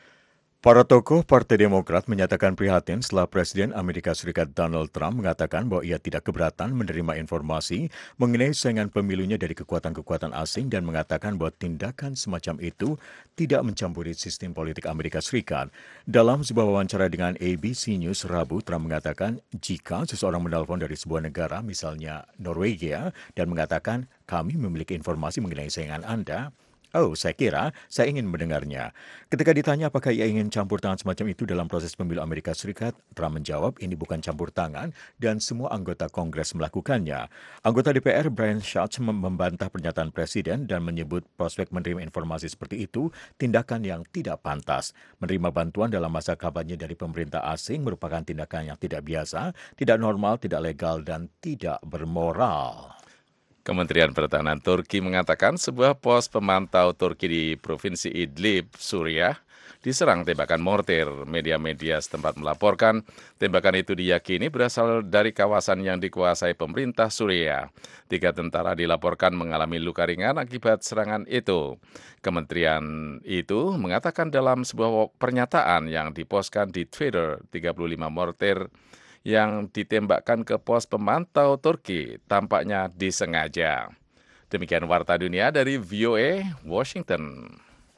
Para tokoh Partai Demokrat menyatakan prihatin setelah Presiden Amerika Serikat Donald Trump mengatakan bahwa ia tidak keberatan menerima informasi mengenai saingan pemilunya dari kekuatan-kekuatan asing dan mengatakan bahwa tindakan semacam itu tidak mencampuri sistem politik Amerika Serikat. Dalam sebuah wawancara dengan A B C News Rabu, Trump mengatakan jika seseorang menelpon dari sebuah negara, misalnya Norwegia, dan mengatakan kami memiliki informasi mengenai saingan Anda, oh, saya kira saya ingin mendengarnya. Ketika ditanya apakah ia ingin campur tangan semacam itu dalam proses pemilu Amerika Serikat, Trump menjawab ini bukan campur tangan dan semua anggota Kongres melakukannya. Anggota D P R Brian Schatz membantah pernyataan Presiden dan menyebut prospek menerima informasi seperti itu tindakan yang tidak pantas. Menerima bantuan dalam masa kampanye dari pemerintah asing merupakan tindakan yang tidak biasa, tidak normal, tidak legal, dan tidak bermoral. Kementerian Pertahanan Turki mengatakan sebuah pos pemantau Turki di Provinsi Idlib, Suriah, diserang tembakan mortir. Media-media setempat melaporkan tembakan itu diyakini berasal dari kawasan yang dikuasai pemerintah Suriah. Tiga tentara dilaporkan mengalami luka ringan akibat serangan itu. Kementerian itu mengatakan dalam sebuah pernyataan yang diposkan di Twitter, tiga puluh lima mortir yang ditembakkan ke pos pemantau Turki tampaknya disengaja. Demikian Warta Dunia dari V O A Washington.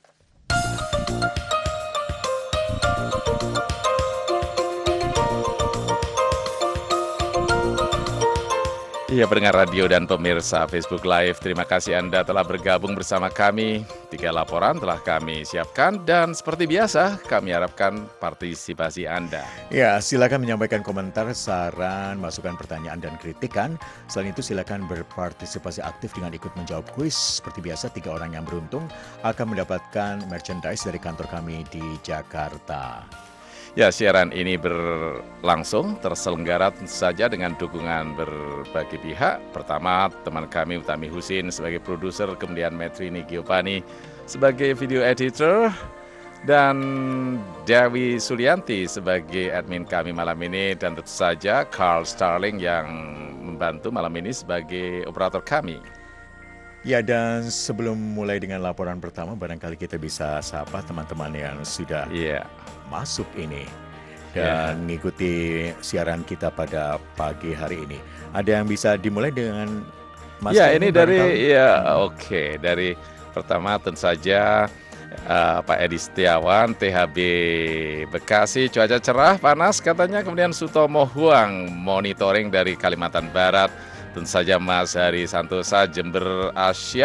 Iya, pendengar radio dan pemirsa Facebook Live, terima kasih Anda telah bergabung bersama kami. Tiga laporan telah kami siapkan dan seperti biasa kami harapkan partisipasi Anda. Ya, silakan menyampaikan komentar, saran, masukan, pertanyaan, dan kritikan. Selain itu silakan berpartisipasi aktif dengan ikut menjawab kuis. Seperti biasa, tiga orang yang beruntung akan mendapatkan merchandise dari kantor kami di Jakarta. Ya, siaran ini berlangsung terselenggara tentu saja dengan dukungan berbagai pihak. Pertama, teman kami Utami Husin sebagai produser, kemudian Metrini Giovanni sebagai video editor, dan Dewi Sulianti sebagai admin kami malam ini, dan tentu saja Carl Starling yang membantu malam ini sebagai operator kami. Ya, dan sebelum mulai dengan laporan pertama, barangkali kita bisa sapa teman-teman yang sudah yeah. masuk ini dan yeah. mengikuti siaran kita pada pagi hari ini. Ada yang bisa dimulai dengan Mas? Ya, ini dari ya oke okay. dari pertama tentu saja uh, Pak Edi Setiawan, T H B Bekasi, cuaca cerah, panas katanya. Kemudian Sutomo Huang, monitoring dari Kalimantan Barat. Tentu saja Mas Hari Santosa, Jember Asyap,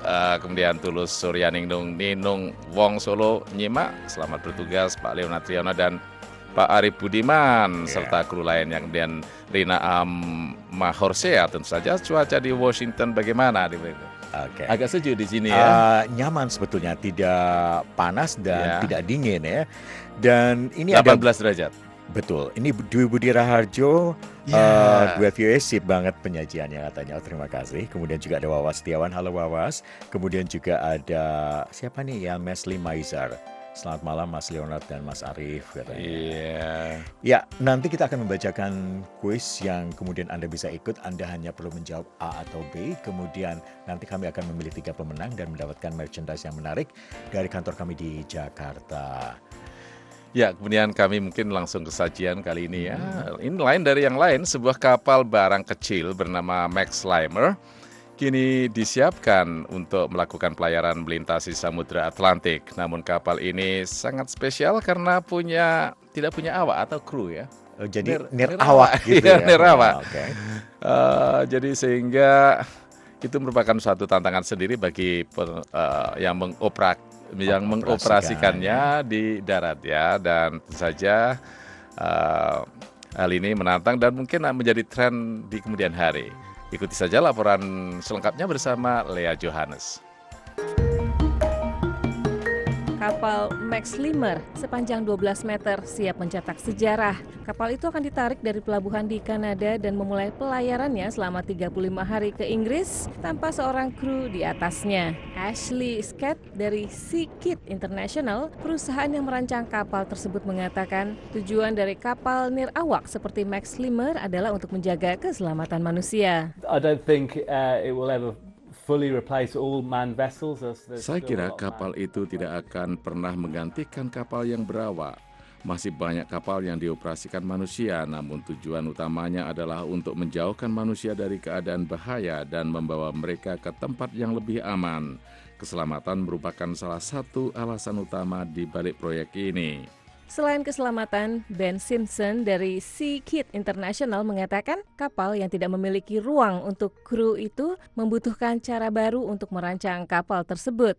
uh, kemudian Tulus Suryaningrum, Ninung Wong Solo nyimak. Selamat bertugas Pak Leonard Triyono dan Pak Arif Budiman, yeah. serta kru lain yang kemudian Rina Am Mahorsea. Tentu saja cuaca di Washington bagaimana? Okay. Agak sejuk di sini ya. Uh, nyaman sebetulnya, tidak panas dan yeah. tidak dingin ya. Dan ini delapan belas ada, derajat. Betul. Ini Dwi Budi Raharjo, yeah. uh, duet V O A sip banget penyajiannya katanya. Oh, terima kasih. Kemudian juga ada Wawas Setiawan, halo Wawas. Kemudian juga ada siapa nih ya, Mesli Maizar. Selamat malam Mas Leonard dan Mas Arif katanya. Iya. Ya, nanti kita akan membacakan kuis yang kemudian Anda bisa ikut. Anda hanya perlu menjawab A atau B. Kemudian nanti kami akan memilih tiga pemenang dan mendapatkan merchandise yang menarik dari kantor kami di Jakarta. Ya, kemudian kami mungkin langsung ke sajian kali ini ya. Ini lain dari yang lain, sebuah kapal barang kecil bernama Max Limer kini disiapkan untuk melakukan pelayaran melintasi Samudra Atlantik. Namun kapal ini sangat spesial karena punya tidak punya awak atau kru ya. Oh, jadi nir, nirawak gitu ya. Nirawak. Oh, okay. uh, jadi sehingga itu merupakan suatu tantangan sendiri bagi uh, yang mengoprak yang mengoperasikannya di darat ya, dan tentu saja uh, hal ini menantang dan mungkin menjadi tren di kemudian hari. Ikuti saja laporan selengkapnya bersama Lea Johannes. Kapal Max Limer sepanjang dua belas meter siap mencetak sejarah. Kapal itu akan ditarik dari pelabuhan di Kanada dan memulai pelayarannya selama tiga puluh lima hari ke Inggris tanpa seorang kru di atasnya. Ashley Scott dari SeaKit International, perusahaan yang merancang kapal tersebut, mengatakan tujuan dari kapal nirawak seperti Max Limer adalah untuk menjaga keselamatan manusia. I don't think uh, it will ever Saya kira kapal itu tidak akan pernah menggantikan kapal yang berawak. Masih banyak kapal yang dioperasikan manusia, namun tujuan utamanya adalah untuk menjauhkan manusia dari keadaan bahaya dan membawa mereka ke tempat yang lebih aman. Keselamatan merupakan salah satu alasan utama di balik proyek ini. Selain keselamatan, Ben Simpson dari SeaKit International mengatakan kapal yang tidak memiliki ruang untuk kru itu membutuhkan cara baru untuk merancang kapal tersebut.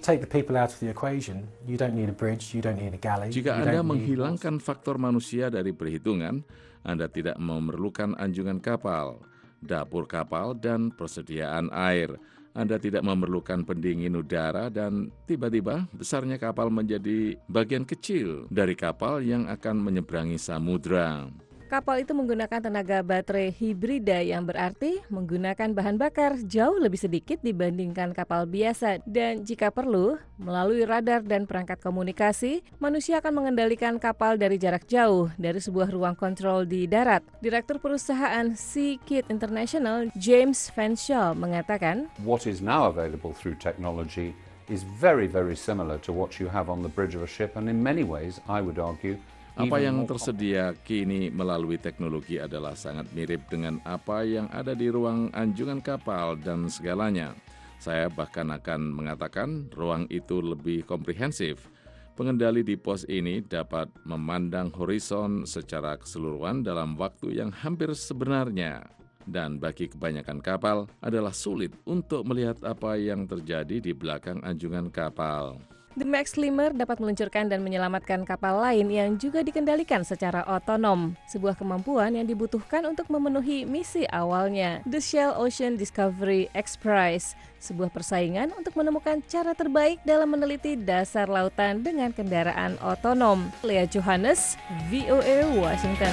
Jika Anda menghilangkan faktor manusia dari perhitungan, Anda tidak memerlukan anjungan kapal, dapur kapal, dan persediaan air. Anda tidak memerlukan pendingin udara dan tiba-tiba besarnya kapal menjadi bagian kecil dari kapal yang akan menyeberangi samudra. Kapal itu menggunakan tenaga baterai hibrida yang berarti menggunakan bahan bakar jauh lebih sedikit dibandingkan kapal biasa, dan jika perlu, melalui radar dan perangkat komunikasi, manusia akan mengendalikan kapal dari jarak jauh dari sebuah ruang kontrol di darat. Direktur perusahaan SeaKit International, James Fanshaw, mengatakan, What is now available through technology is very, very similar to what you have on the bridge of a ship, and in many ways, I would argue, apa yang tersedia kini melalui teknologi adalah sangat mirip dengan apa yang ada di ruang anjungan kapal dan segalanya. Saya bahkan akan mengatakan ruang itu lebih komprehensif. Pengendali di pos ini dapat memandang horizon secara keseluruhan dalam waktu yang hampir sebenarnya. Dan bagi kebanyakan kapal adalah sulit untuk melihat apa yang terjadi di belakang anjungan kapal. The Max Limer dapat meluncurkan dan menyelamatkan kapal lain yang juga dikendalikan secara otonom, sebuah kemampuan yang dibutuhkan untuk memenuhi misi awalnya, The Shell Ocean Discovery X-Prize, sebuah persaingan untuk menemukan cara terbaik dalam meneliti dasar lautan dengan kendaraan otonom. Lea Johannes, V O A Washington.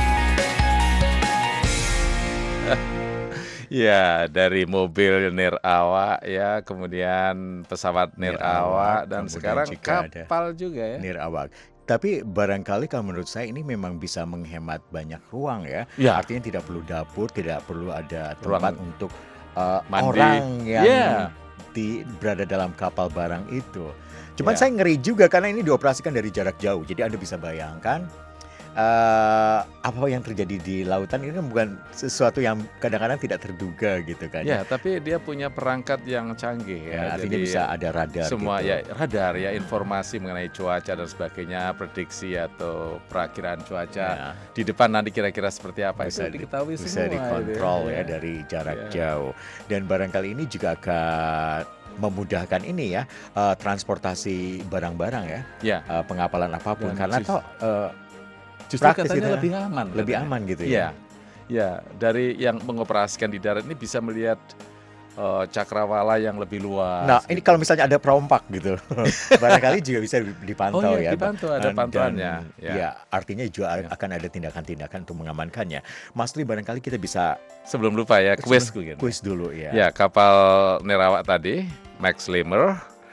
Ya, dari mobil nirawak ya, kemudian pesawat nirawak, dan sekarang kapal juga ya. Nirawak. Tapi barangkali kalau menurut saya ini memang bisa menghemat banyak ruang ya. Ya. Artinya tidak perlu dapur, tidak perlu ada tempat Ruang untuk uh, mandi. orang yang Yeah. di, berada dalam kapal barang itu. Cuman Yeah. saya ngeri juga karena ini dioperasikan dari jarak jauh. Jadi Anda bisa bayangkan Uh, apa yang terjadi di lautan ini kan bukan sesuatu yang kadang-kadang tidak terduga gitu kan. Ya, tapi dia punya perangkat yang canggih ya. Ya, artinya Jadi bisa ada radar semua gitu. ya radar ya, informasi mengenai cuaca dan sebagainya, prediksi atau perakiraan cuaca Ya. di depan nanti kira-kira seperti apa bisa itu diketahui bisa semua. dikontrol itu. ya dari jarak Ya. jauh. Dan barangkali ini juga akan memudahkan ini ya, uh, transportasi barang-barang ya, Ya. uh, pengapalan apapun. Dan Karena just- toh uh, Justru praktis katanya gitu ya. lebih aman. Lebih katanya. aman gitu ya. Iya. Ya, dari yang mengoperasikan di darat ini bisa melihat uh, cakrawala yang lebih luas. Nah, ini gitu. kalau misalnya ada perompak gitu, barangkali juga bisa dipantau Oh iya, ya. dipantau, ada Dan- pantauannya, dan, ya. ya, artinya juga akan ada tindakan-tindakan untuk mengamankannya. Mas Li, barangkali kita bisa Sebelum lupa ya, kuis Sebelum- kuis dulu ya. Ya, kapal Nerawak tadi, Max Limmer,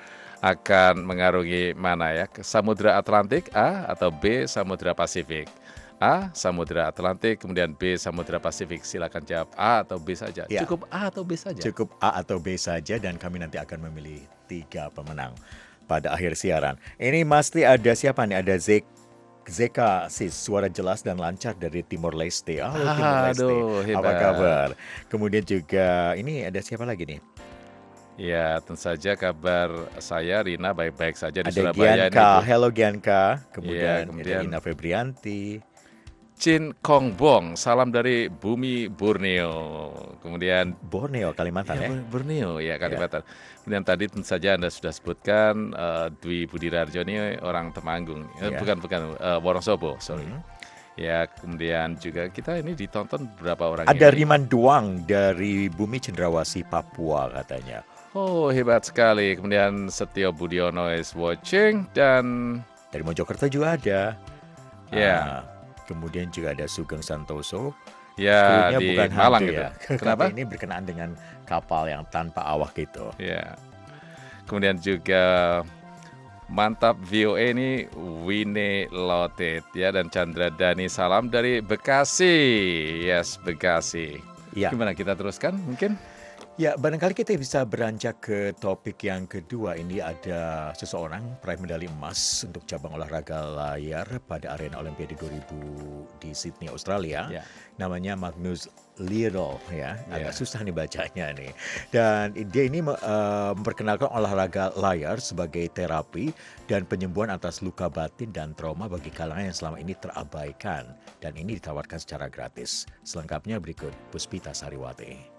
akan mengarungi mana ya? Ke Samudra Atlantik A atau B Samudra Pasifik? A Samudra Atlantik, kemudian B Samudra Pasifik. Silakan jawab A atau B saja. Ya. Cukup A atau B saja. Cukup A atau B saja dan kami nanti akan memilih tiga pemenang pada akhir siaran. Ini pasti ada siapa nih? Ada Zek Zeka Sis, suara jelas dan lancar dari Timor Leste. Halo Ah, Timor Leste. aduh, Apa hebat. kabar? Kemudian juga ini ada siapa lagi nih? Ya, tentu saja kabar saya Rina baik-baik saja di Ada Surabaya. Gianca. Bu. Hello Gianca. Kemudian, Iya, kemudian- ada Ina Febrianti. Chin Kong Bong, salam dari bumi Borneo. Kemudian Borneo, Kalimantan ya. Bor- Borneo ya Kalimantan. Kemudian tadi tentu saja Anda sudah sebutkan eh, Dwi Budi Rarjo ini orang Temanggung. Eh, Ya. Bukan bukan eh, Wonosobo, sorry. Mhm. Ya, kemudian juga kita ini ditonton beberapa orang Ada ini. Riman Duang dari Bumi Cendrawasih, Papua katanya. Oh, hebat sekali. Kemudian Setio Budiono is watching dan Dari Mojokerto juga ada. ya. Ah, kemudian juga ada Sugeng Santoso. Ya, Sebelumnya di bukan Malang hantu gitu. ya. Kenapa? Tapi ini berkenaan dengan kapal yang tanpa awak gitu. Ya. Kemudian juga mantap V O A ini Wine Lotet ya dan Chandra Dani salam dari Bekasi. Yes, Bekasi. Ya. Gimana kita teruskan mungkin? Ya, barangkali kita bisa beranjak ke topik yang kedua. Ini ada seseorang peraih medali emas untuk cabang olahraga layar pada arena Olimpiade dua ribu di Sydney, Australia. Ya. Namanya Magnus Lidl ya. Ya. Agak susah nih bacanya nih. Dan dia ini uh, memperkenalkan olahraga layar sebagai terapi dan penyembuhan atas luka batin dan trauma bagi kalangan yang selama ini terabaikan. Dan ini ditawarkan secara gratis. Selengkapnya berikut Puspita Sariwati.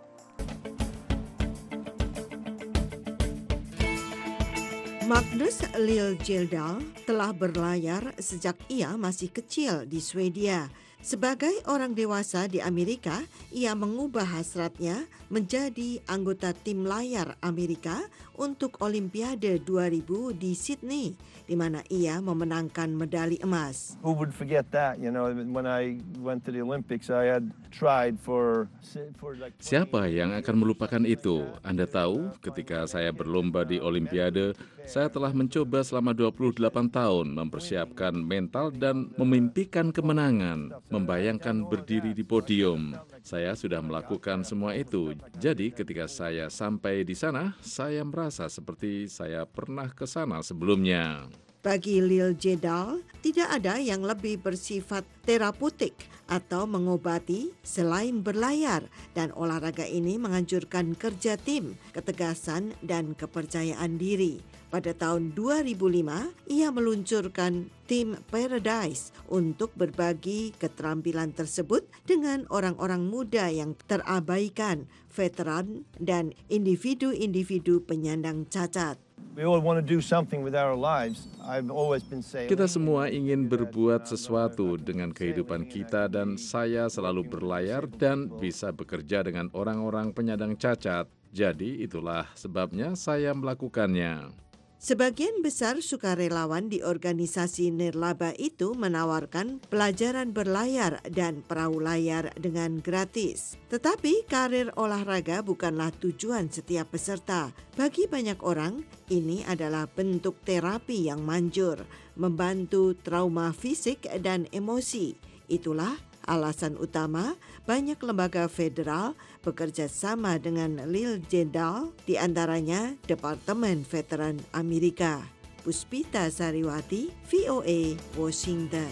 Magnus Liljedahl telah berlayar sejak ia masih kecil di Swedia. Sebagai orang dewasa di Amerika, ia mengubah hasratnya menjadi anggota tim layar Amerika untuk Olimpiade dua ribu di Sydney, di mana ia memenangkan medali emas. Who would forget that? You know, when I went to the Olympics, I had tried for for like. Siapa yang akan melupakan itu? Anda tahu, ketika saya berlomba di Olimpiade, saya telah mencoba selama dua puluh delapan tahun mempersiapkan mental dan memimpikan kemenangan, membayangkan berdiri di podium. Saya sudah melakukan semua itu. Jadi ketika saya sampai di sana, saya merasa seperti saya pernah ke sana sebelumnya. Bagi Liljedahl, tidak ada yang lebih bersifat terapeutik atau mengobati selain berlayar, dan olahraga ini menganjurkan kerja tim, ketegasan, dan kepercayaan diri. Pada tahun dua ribu lima, ia meluncurkan tim Paradise untuk berbagi keterampilan tersebut dengan orang-orang muda yang terabaikan, veteran, dan individu-individu penyandang cacat. We all want to do something with our lives. I've always been saying. Kita semua ingin berbuat sesuatu dengan kehidupan kita dan saya selalu berlayar dan bisa bekerja dengan orang-orang penyandang cacat. Jadi itulah sebabnya saya melakukannya. Sebagian besar sukarelawan di organisasi nirlaba itu menawarkan pelajaran berlayar dan perahu layar dengan gratis. Tetapi karir olahraga bukanlah tujuan setiap peserta. Bagi banyak orang, ini adalah bentuk terapi yang manjur, membantu trauma fisik dan emosi. Itulah alasan utama banyak lembaga federal bekerja sama dengan Liljedahl, di antaranya Departemen Veteran Amerika. Puspita Sariwati, V O A, Washington.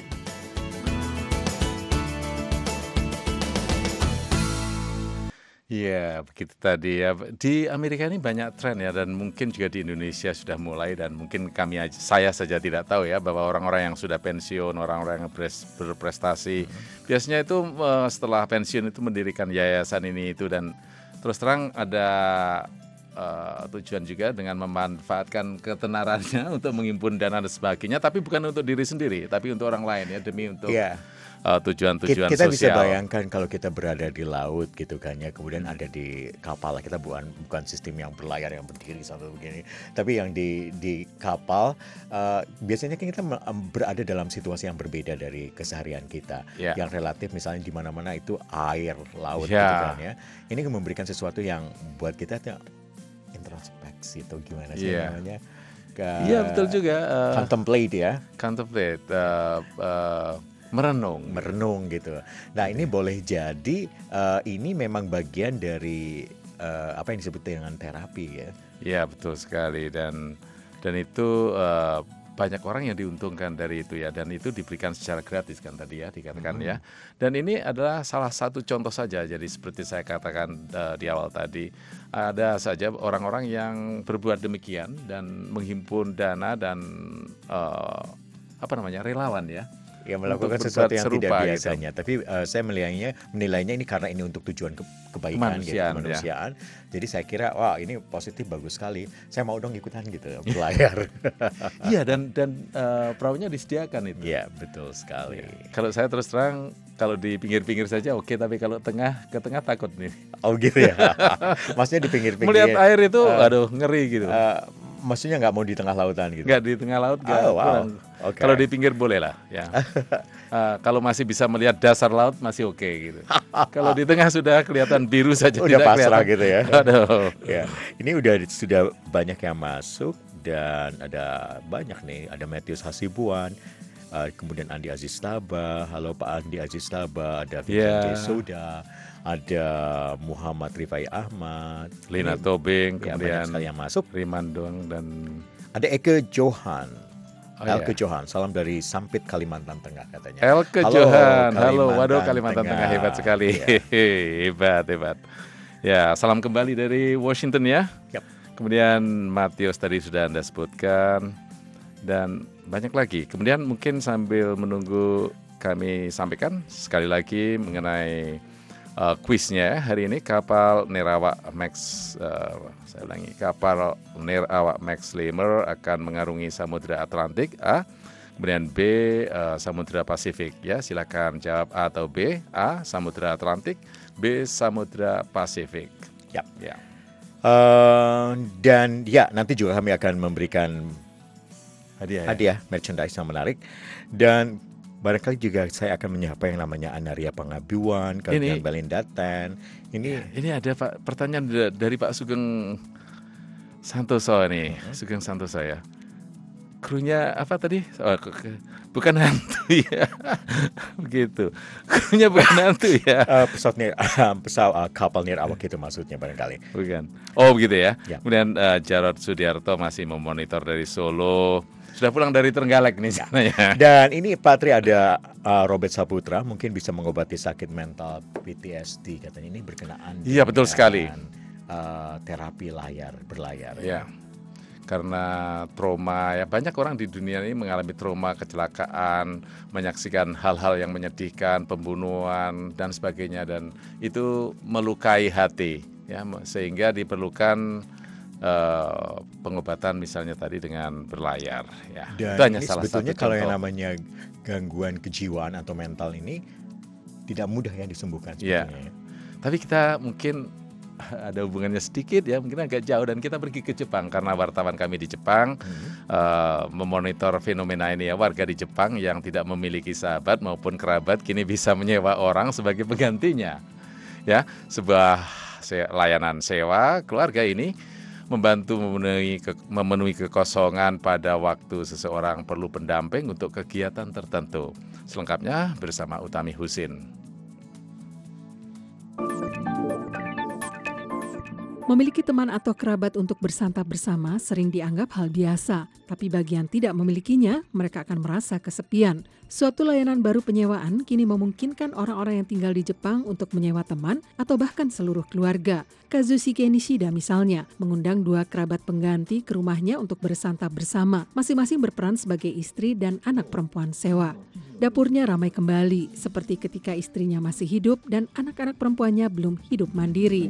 Iya, begitu tadi ya. Di Amerika ini banyak tren ya, dan mungkin juga di Indonesia sudah mulai, dan mungkin kami aja, saya saja tidak tahu ya, bahwa orang-orang yang sudah pensiun, orang-orang yang berprestasi, biasanya itu uh, setelah pensiun itu mendirikan yayasan ini itu, dan terus terang ada uh, tujuan juga dengan memanfaatkan ketenarannya untuk menghimpun dana dan sebagainya, tapi bukan untuk diri sendiri, tapi untuk orang lain ya, demi untuk yeah. uh, tujuan-tujuan kita, kita sosial. Kita bisa bayangkan kalau kita berada di laut gitu kan ya, kemudian ada di kapal, kita bukan bukan sistem yang berlayar yang berdiri sampai begini, tapi yang di di kapal uh, biasanya kan kita berada dalam situasi yang berbeda dari keseharian kita, yeah. yang relatif misalnya di mana-mana itu air, laut yeah. gitu kan ya. Ini memberikan sesuatu yang buat kita tuh introspeksi atau gimana sih yeah. namanya? Iya yeah, betul juga. Uh, contemplate ya. Contemplate. Uh, uh, Merenung, merenung gitu. Nah ini boleh jadi uh, ini memang bagian dari uh, apa yang disebut dengan terapi ya. Iya betul sekali, dan dan itu uh, banyak orang yang diuntungkan dari itu ya, dan itu diberikan secara gratis kan tadi ya dikatakan mm-hmm. ya. Dan ini adalah salah satu contoh saja. Jadi seperti saya katakan uh, di awal tadi, ada saja orang-orang yang berbuat demikian dan menghimpun dana dan uh, apa namanya relawan ya. Ya melakukan sesuatu yang serupa, tidak biasanya, gitu. Tapi uh, saya menilainya menilainya ini karena ini untuk tujuan ke, kebaikan gitu, kemanusiaan. Ya. Jadi saya kira wah ini positif, bagus sekali. Saya mau dong ikutan gitu berlayar. Iya dan dan uh, perahunya disediakan itu. Iya betul sekali. Ya. Kalau saya terus terang kalau di pinggir-pinggir saja oke, tapi kalau tengah ke tengah takut nih. Oh gitu ya. Maksudnya di pinggir-pinggir. Melihat air itu uh, aduh ngeri gitu. Uh, Maksudnya nggak mau di tengah lautan gitu? Nggak di tengah laut, nggak. Oh, wow. Okay. Kalau di pinggir boleh lah. Ya. uh, kalau masih bisa melihat dasar laut masih oke okay, gitu. Kalau di tengah sudah kelihatan biru saja udah tidak pasrah kelihatan. Gitu ya. Aduh. Ya. Ini udah sudah banyak yang masuk dan ada banyak nih. Ada Matius Hasibuan, uh, kemudian Andi Aziz Taba. Halo Pak Andi Aziz Taba. Ada Vincent yeah. Soda. Ada Muhammad Rifai Ahmad, Lina Tobing, ya, kemudian yang masuk, Rimandong dan ada Eke Johan. Oh, Elke iya. Johan, salam dari Sampit Kalimantan Tengah katanya. Elke halo, Johan, Kalimantan halo, waduh Kalimantan Tengah, Tengah hebat sekali, ya. hebat hebat. Ya, salam kembali dari Washington ya. Yep. Kemudian Matius tadi sudah Anda sebutkan dan banyak lagi. Kemudian mungkin sambil menunggu kami sampaikan sekali lagi mengenai Uh, kuisnya hari ini, kapal Nerawak Max uh, saya ulangi kapal Nerawak Max Lemur akan mengarungi Samudra Atlantik A, kemudian B uh, Samudra Pasifik ya, silakan jawab A atau B. A Samudra Atlantik, B Samudra Pasifik. Ya. Ya. Uh, dan ya nanti juga kami akan memberikan hadiah, hadiah ya? merchandise yang menarik, dan barangkali juga saya akan menyapa yang namanya Anaria Pangabuan, kemudian Belinda Ten. Ini ini ada Pak pertanyaan dari Pak Sugeng Santoso nih, uh-huh. Sugeng Santoso ya. Krunya apa tadi? Oh, bukan hantu ya, begitu. Krunya bukan hantu ya. Uh, pesawat nir, uh, pesawat uh, kapal Nerawak itu maksudnya barangkali. Bukan. Oh begitu ya. ya. Kemudian uh, Jarod Sudiarto masih memonitor dari Solo. Sudah pulang dari Trenggalek nih sananya. Dan ini Patri ada uh, Robert Saputra, mungkin bisa mengobati sakit mental P T S D katanya, ini berkenaan. Iya betul sekali. Uh, terapi layar berlayar. Ya. Karena trauma ya, banyak orang di dunia ini mengalami trauma, kecelakaan, menyaksikan hal-hal yang menyedihkan, pembunuhan dan sebagainya, dan itu melukai hati ya, sehingga diperlukan Uh, pengobatan misalnya tadi dengan berlayar ya. Dan itu hanya ini salah sebetulnya satu kalau contoh. yang namanya gangguan kejiwaan atau mental ini tidak mudah ya disembuhkan ya. sebetulnya. Tapi kita mungkin ada hubungannya sedikit ya, mungkin agak jauh, dan kita pergi ke Jepang karena wartawan kami di Jepang hmm. uh, memonitor fenomena ini ya, warga di Jepang yang tidak memiliki sahabat maupun kerabat kini bisa menyewa orang sebagai penggantinya. Ya, sebuah se- layanan sewa keluarga ini membantu memenuhi, ke, memenuhi kekosongan pada waktu seseorang perlu pendamping untuk kegiatan tertentu. Selengkapnya bersama Utami Husin. Memiliki teman atau kerabat untuk bersantap bersama sering dianggap hal biasa, tapi bagi yang tidak memilikinya, mereka akan merasa kesepian. Suatu layanan baru penyewaan kini memungkinkan orang-orang yang tinggal di Jepang untuk menyewa teman atau bahkan seluruh keluarga. Kazushige Nishida misalnya, mengundang dua kerabat pengganti ke rumahnya untuk bersantap bersama, masing-masing berperan sebagai istri dan anak perempuan sewa. Dapurnya ramai kembali, seperti ketika istrinya masih hidup dan anak-anak perempuannya belum hidup mandiri.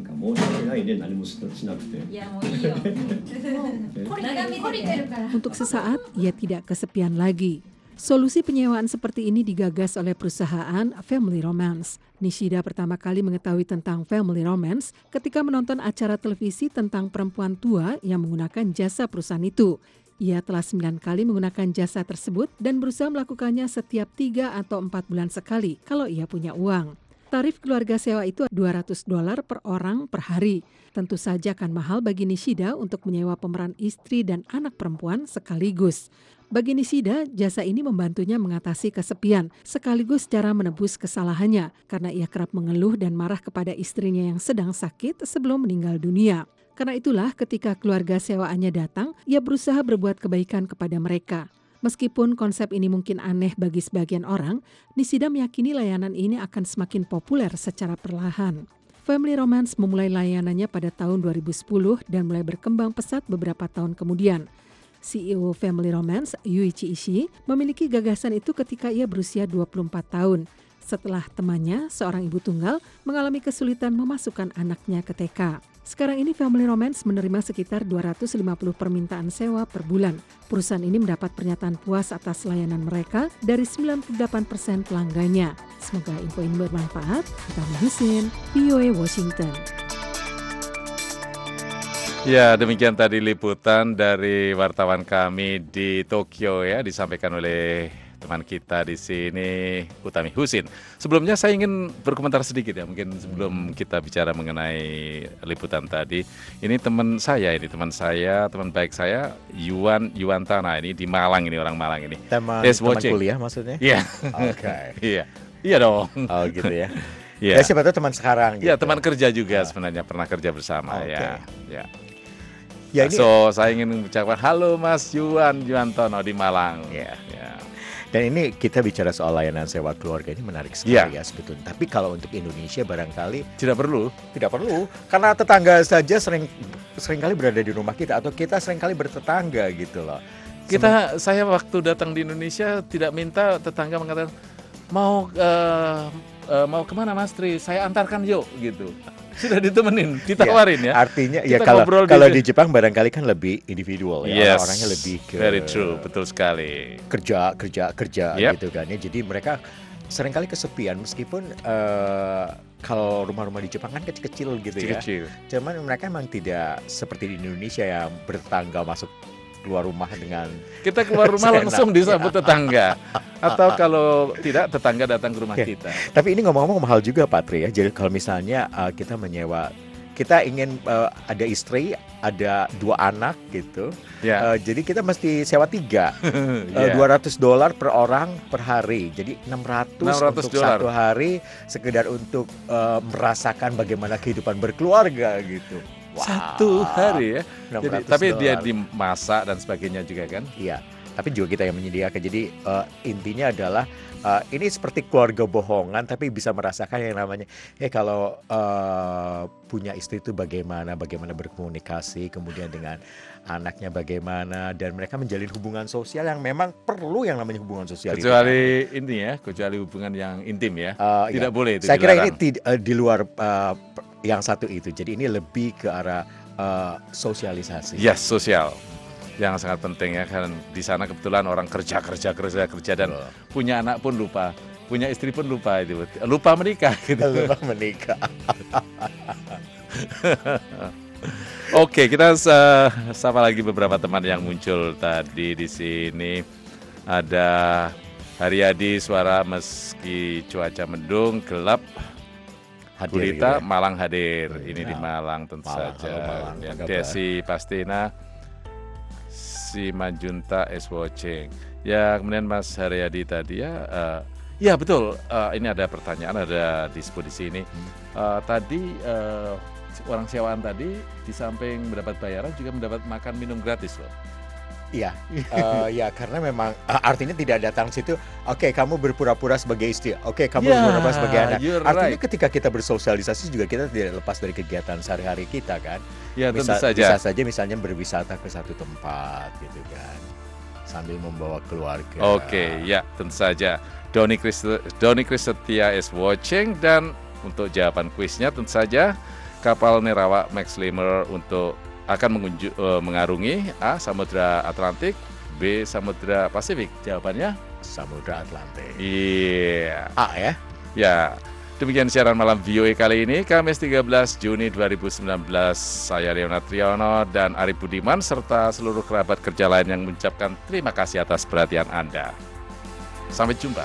Untuk sesaat, ia tidak kesepian lagi. Solusi penyewaan seperti ini digagas oleh perusahaan Family Romance. Nishida pertama kali mengetahui tentang Family Romance ketika menonton acara televisi tentang perempuan tua yang menggunakan jasa perusahaan itu. Ia telah sembilan kali menggunakan jasa tersebut dan berusaha melakukannya setiap tiga atau empat bulan sekali kalau ia punya uang. Tarif keluarga sewa itu dua ratus dolar per orang per hari. Tentu saja akan mahal bagi Nishida untuk menyewa pemeran istri dan anak perempuan sekaligus. Bagi Nishida, jasa ini membantunya mengatasi kesepian, sekaligus cara menebus kesalahannya karena ia kerap mengeluh dan marah kepada istrinya yang sedang sakit sebelum meninggal dunia. Karena itulah ketika keluarga sewaannya datang, ia berusaha berbuat kebaikan kepada mereka. Meskipun konsep ini mungkin aneh bagi sebagian orang, Nishida meyakini layanan ini akan semakin populer secara perlahan. Family Romance memulai layanannya pada tahun dua ribu sepuluh dan mulai berkembang pesat beberapa tahun kemudian. C E O Family Romance, Yuichi Ishii, memiliki gagasan itu ketika ia berusia dua puluh empat tahun. Setelah temannya, seorang ibu tunggal, mengalami kesulitan memasukkan anaknya ke T K. Sekarang ini Family Romance menerima sekitar dua ratus lima puluh permintaan sewa per bulan. Perusahaan ini mendapat pernyataan puas atas layanan mereka dari sembilan puluh delapan persen pelanggannya. Semoga info ini bermanfaat. Utami Husin, V O A Washington. Ya, demikian tadi liputan dari wartawan kami di Tokyo ya, disampaikan oleh teman kita di sini, Utami Husin. Sebelumnya saya ingin berkomentar sedikit ya, mungkin sebelum kita bicara mengenai liputan tadi. Ini teman saya, ini teman saya, teman baik saya, Yuan Yuantana ini di Malang ini, orang Malang ini. Teman, teman kuliah maksudnya? Iya. Oke. Okay. Iya. Iya dong. Oh gitu ya. Iya. Ya, siapa tahu teman sekarang. Iya, gitu. teman kerja juga sebenarnya, pernah kerja bersama. Okay. Ya. Ya. Ya, ini... So, saya ingin mengucapkan halo Mas Yuan Yuantono di Malang. Ya. Ya. Dan ini kita bicara soal layanan sewa keluarga ini menarik sekali ya, ya sebetulnya. Tapi kalau untuk Indonesia barangkali tidak perlu, tidak perlu, karena tetangga saja sering seringkali berada di rumah kita atau kita seringkali bertetangga gitu loh. Kita, Sem- saya waktu datang di Indonesia tidak minta tetangga mengatakan mau uh, uh, mau kemana Mas Tri, saya antarkan yuk gitu. Sudah ditemenin, ditawarin ya. ya. Artinya ya kalau kalau di Jepang barangkali kan lebih individual ya, yes, orang-orangnya lebih ke very true, betul sekali. Kerja, kerja, kerja yep. gitu kan ya. Jadi mereka seringkali kesepian meskipun uh, kalau rumah-rumah di Jepang kan kecil-kecil gitu kecil-kecil. ya. Cuman mereka memang tidak seperti di Indonesia yang bertetangga masuk keluar rumah dengan kita keluar rumah langsung disambut tetangga atau kalau tidak tetangga datang ke rumah ya. kita. Tapi ini ngomong-ngomong mahal juga Pak Tri ya. Jadi kalau misalnya uh, kita menyewa, kita ingin uh, ada istri, ada dua anak gitu. Ya. Uh, jadi kita mesti sewa tiga, uh, dua ratus dolar per orang per hari. Jadi enam ratus untuk satu hari sekedar untuk uh, merasakan bagaimana kehidupan berkeluarga gitu. Wow. Satu hari ya. Jadi, tapi dolar. dia dimasak dan sebagainya juga kan? Iya. Tapi juga kita yang menyediakan. Jadi uh, intinya adalah uh, ini seperti keluarga bohongan, tapi bisa merasakan yang namanya. Eh kalau uh, punya istri itu bagaimana, bagaimana berkomunikasi, kemudian dengan anaknya bagaimana, dan mereka menjalin hubungan sosial yang memang perlu yang namanya hubungan sosial. Kecuali itu, ini ya, kecuali hubungan yang intim ya. Uh, Tidak ya. boleh itu. Saya dilarang. kira ini ti, uh, di luar. Uh, yang satu itu, jadi ini lebih ke arah uh, sosialisasi. Yes, sosial, yang sangat penting ya, kan di sana kebetulan orang kerja kerja kerja kerja dan oh. punya anak pun lupa, punya istri pun lupa itu, lupa menikah. Gitu. Lupa menikah. Oke, kita uh, sapa lagi beberapa teman yang muncul tadi di sini. Ada Haryadi, suara meski cuaca mendung gelap. Hadir, Gurita, gitu ya? Malang hadir, ini ya. Di Malang tentu Malang, saja. Malang, ya, Desi Pastina, si Manjunta is watching. Ya, kemudian Mas Haryadi tadi ya, uh, ya betul. Uh, ini ada pertanyaan, ada disebut di sini. Uh, tadi uh, orang sewaan tadi di samping mendapat bayaran juga mendapat makan minum gratis loh. Iya, uh, ya karena memang uh, artinya tidak datang situ. Oke, okay, kamu berpura-pura sebagai istri. Oke, okay, kamu yeah, berpura-pura sebagai anak. Artinya right. ketika kita bersosialisasi juga kita tidak lepas dari kegiatan sehari-hari kita kan. Ya, Misal, tentu saja. Bisa saja misalnya berwisata ke satu tempat gitu kan. sambil membawa keluarga. Oke, ya tentu saja. Doni Doni Krisetia is watching, dan untuk jawaban kuisnya tentu saja kapal Nerawak Max Limmer untuk akan mengunju, uh, mengarungi A. Samudra Atlantik, B. Samudra Pasifik. Jawabannya Samudra Atlantik. Iya. A ya? Ya. Demikian siaran malam V O A kali ini, Kamis tiga belas Juni dua ribu sembilan belas. Saya Riona Triyono dan Ari Budiman serta seluruh kerabat kerja lain yang mengucapkan terima kasih atas perhatian Anda. Sampai jumpa.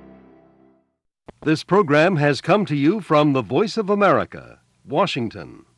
This program has come to you from the Voice of America, Washington.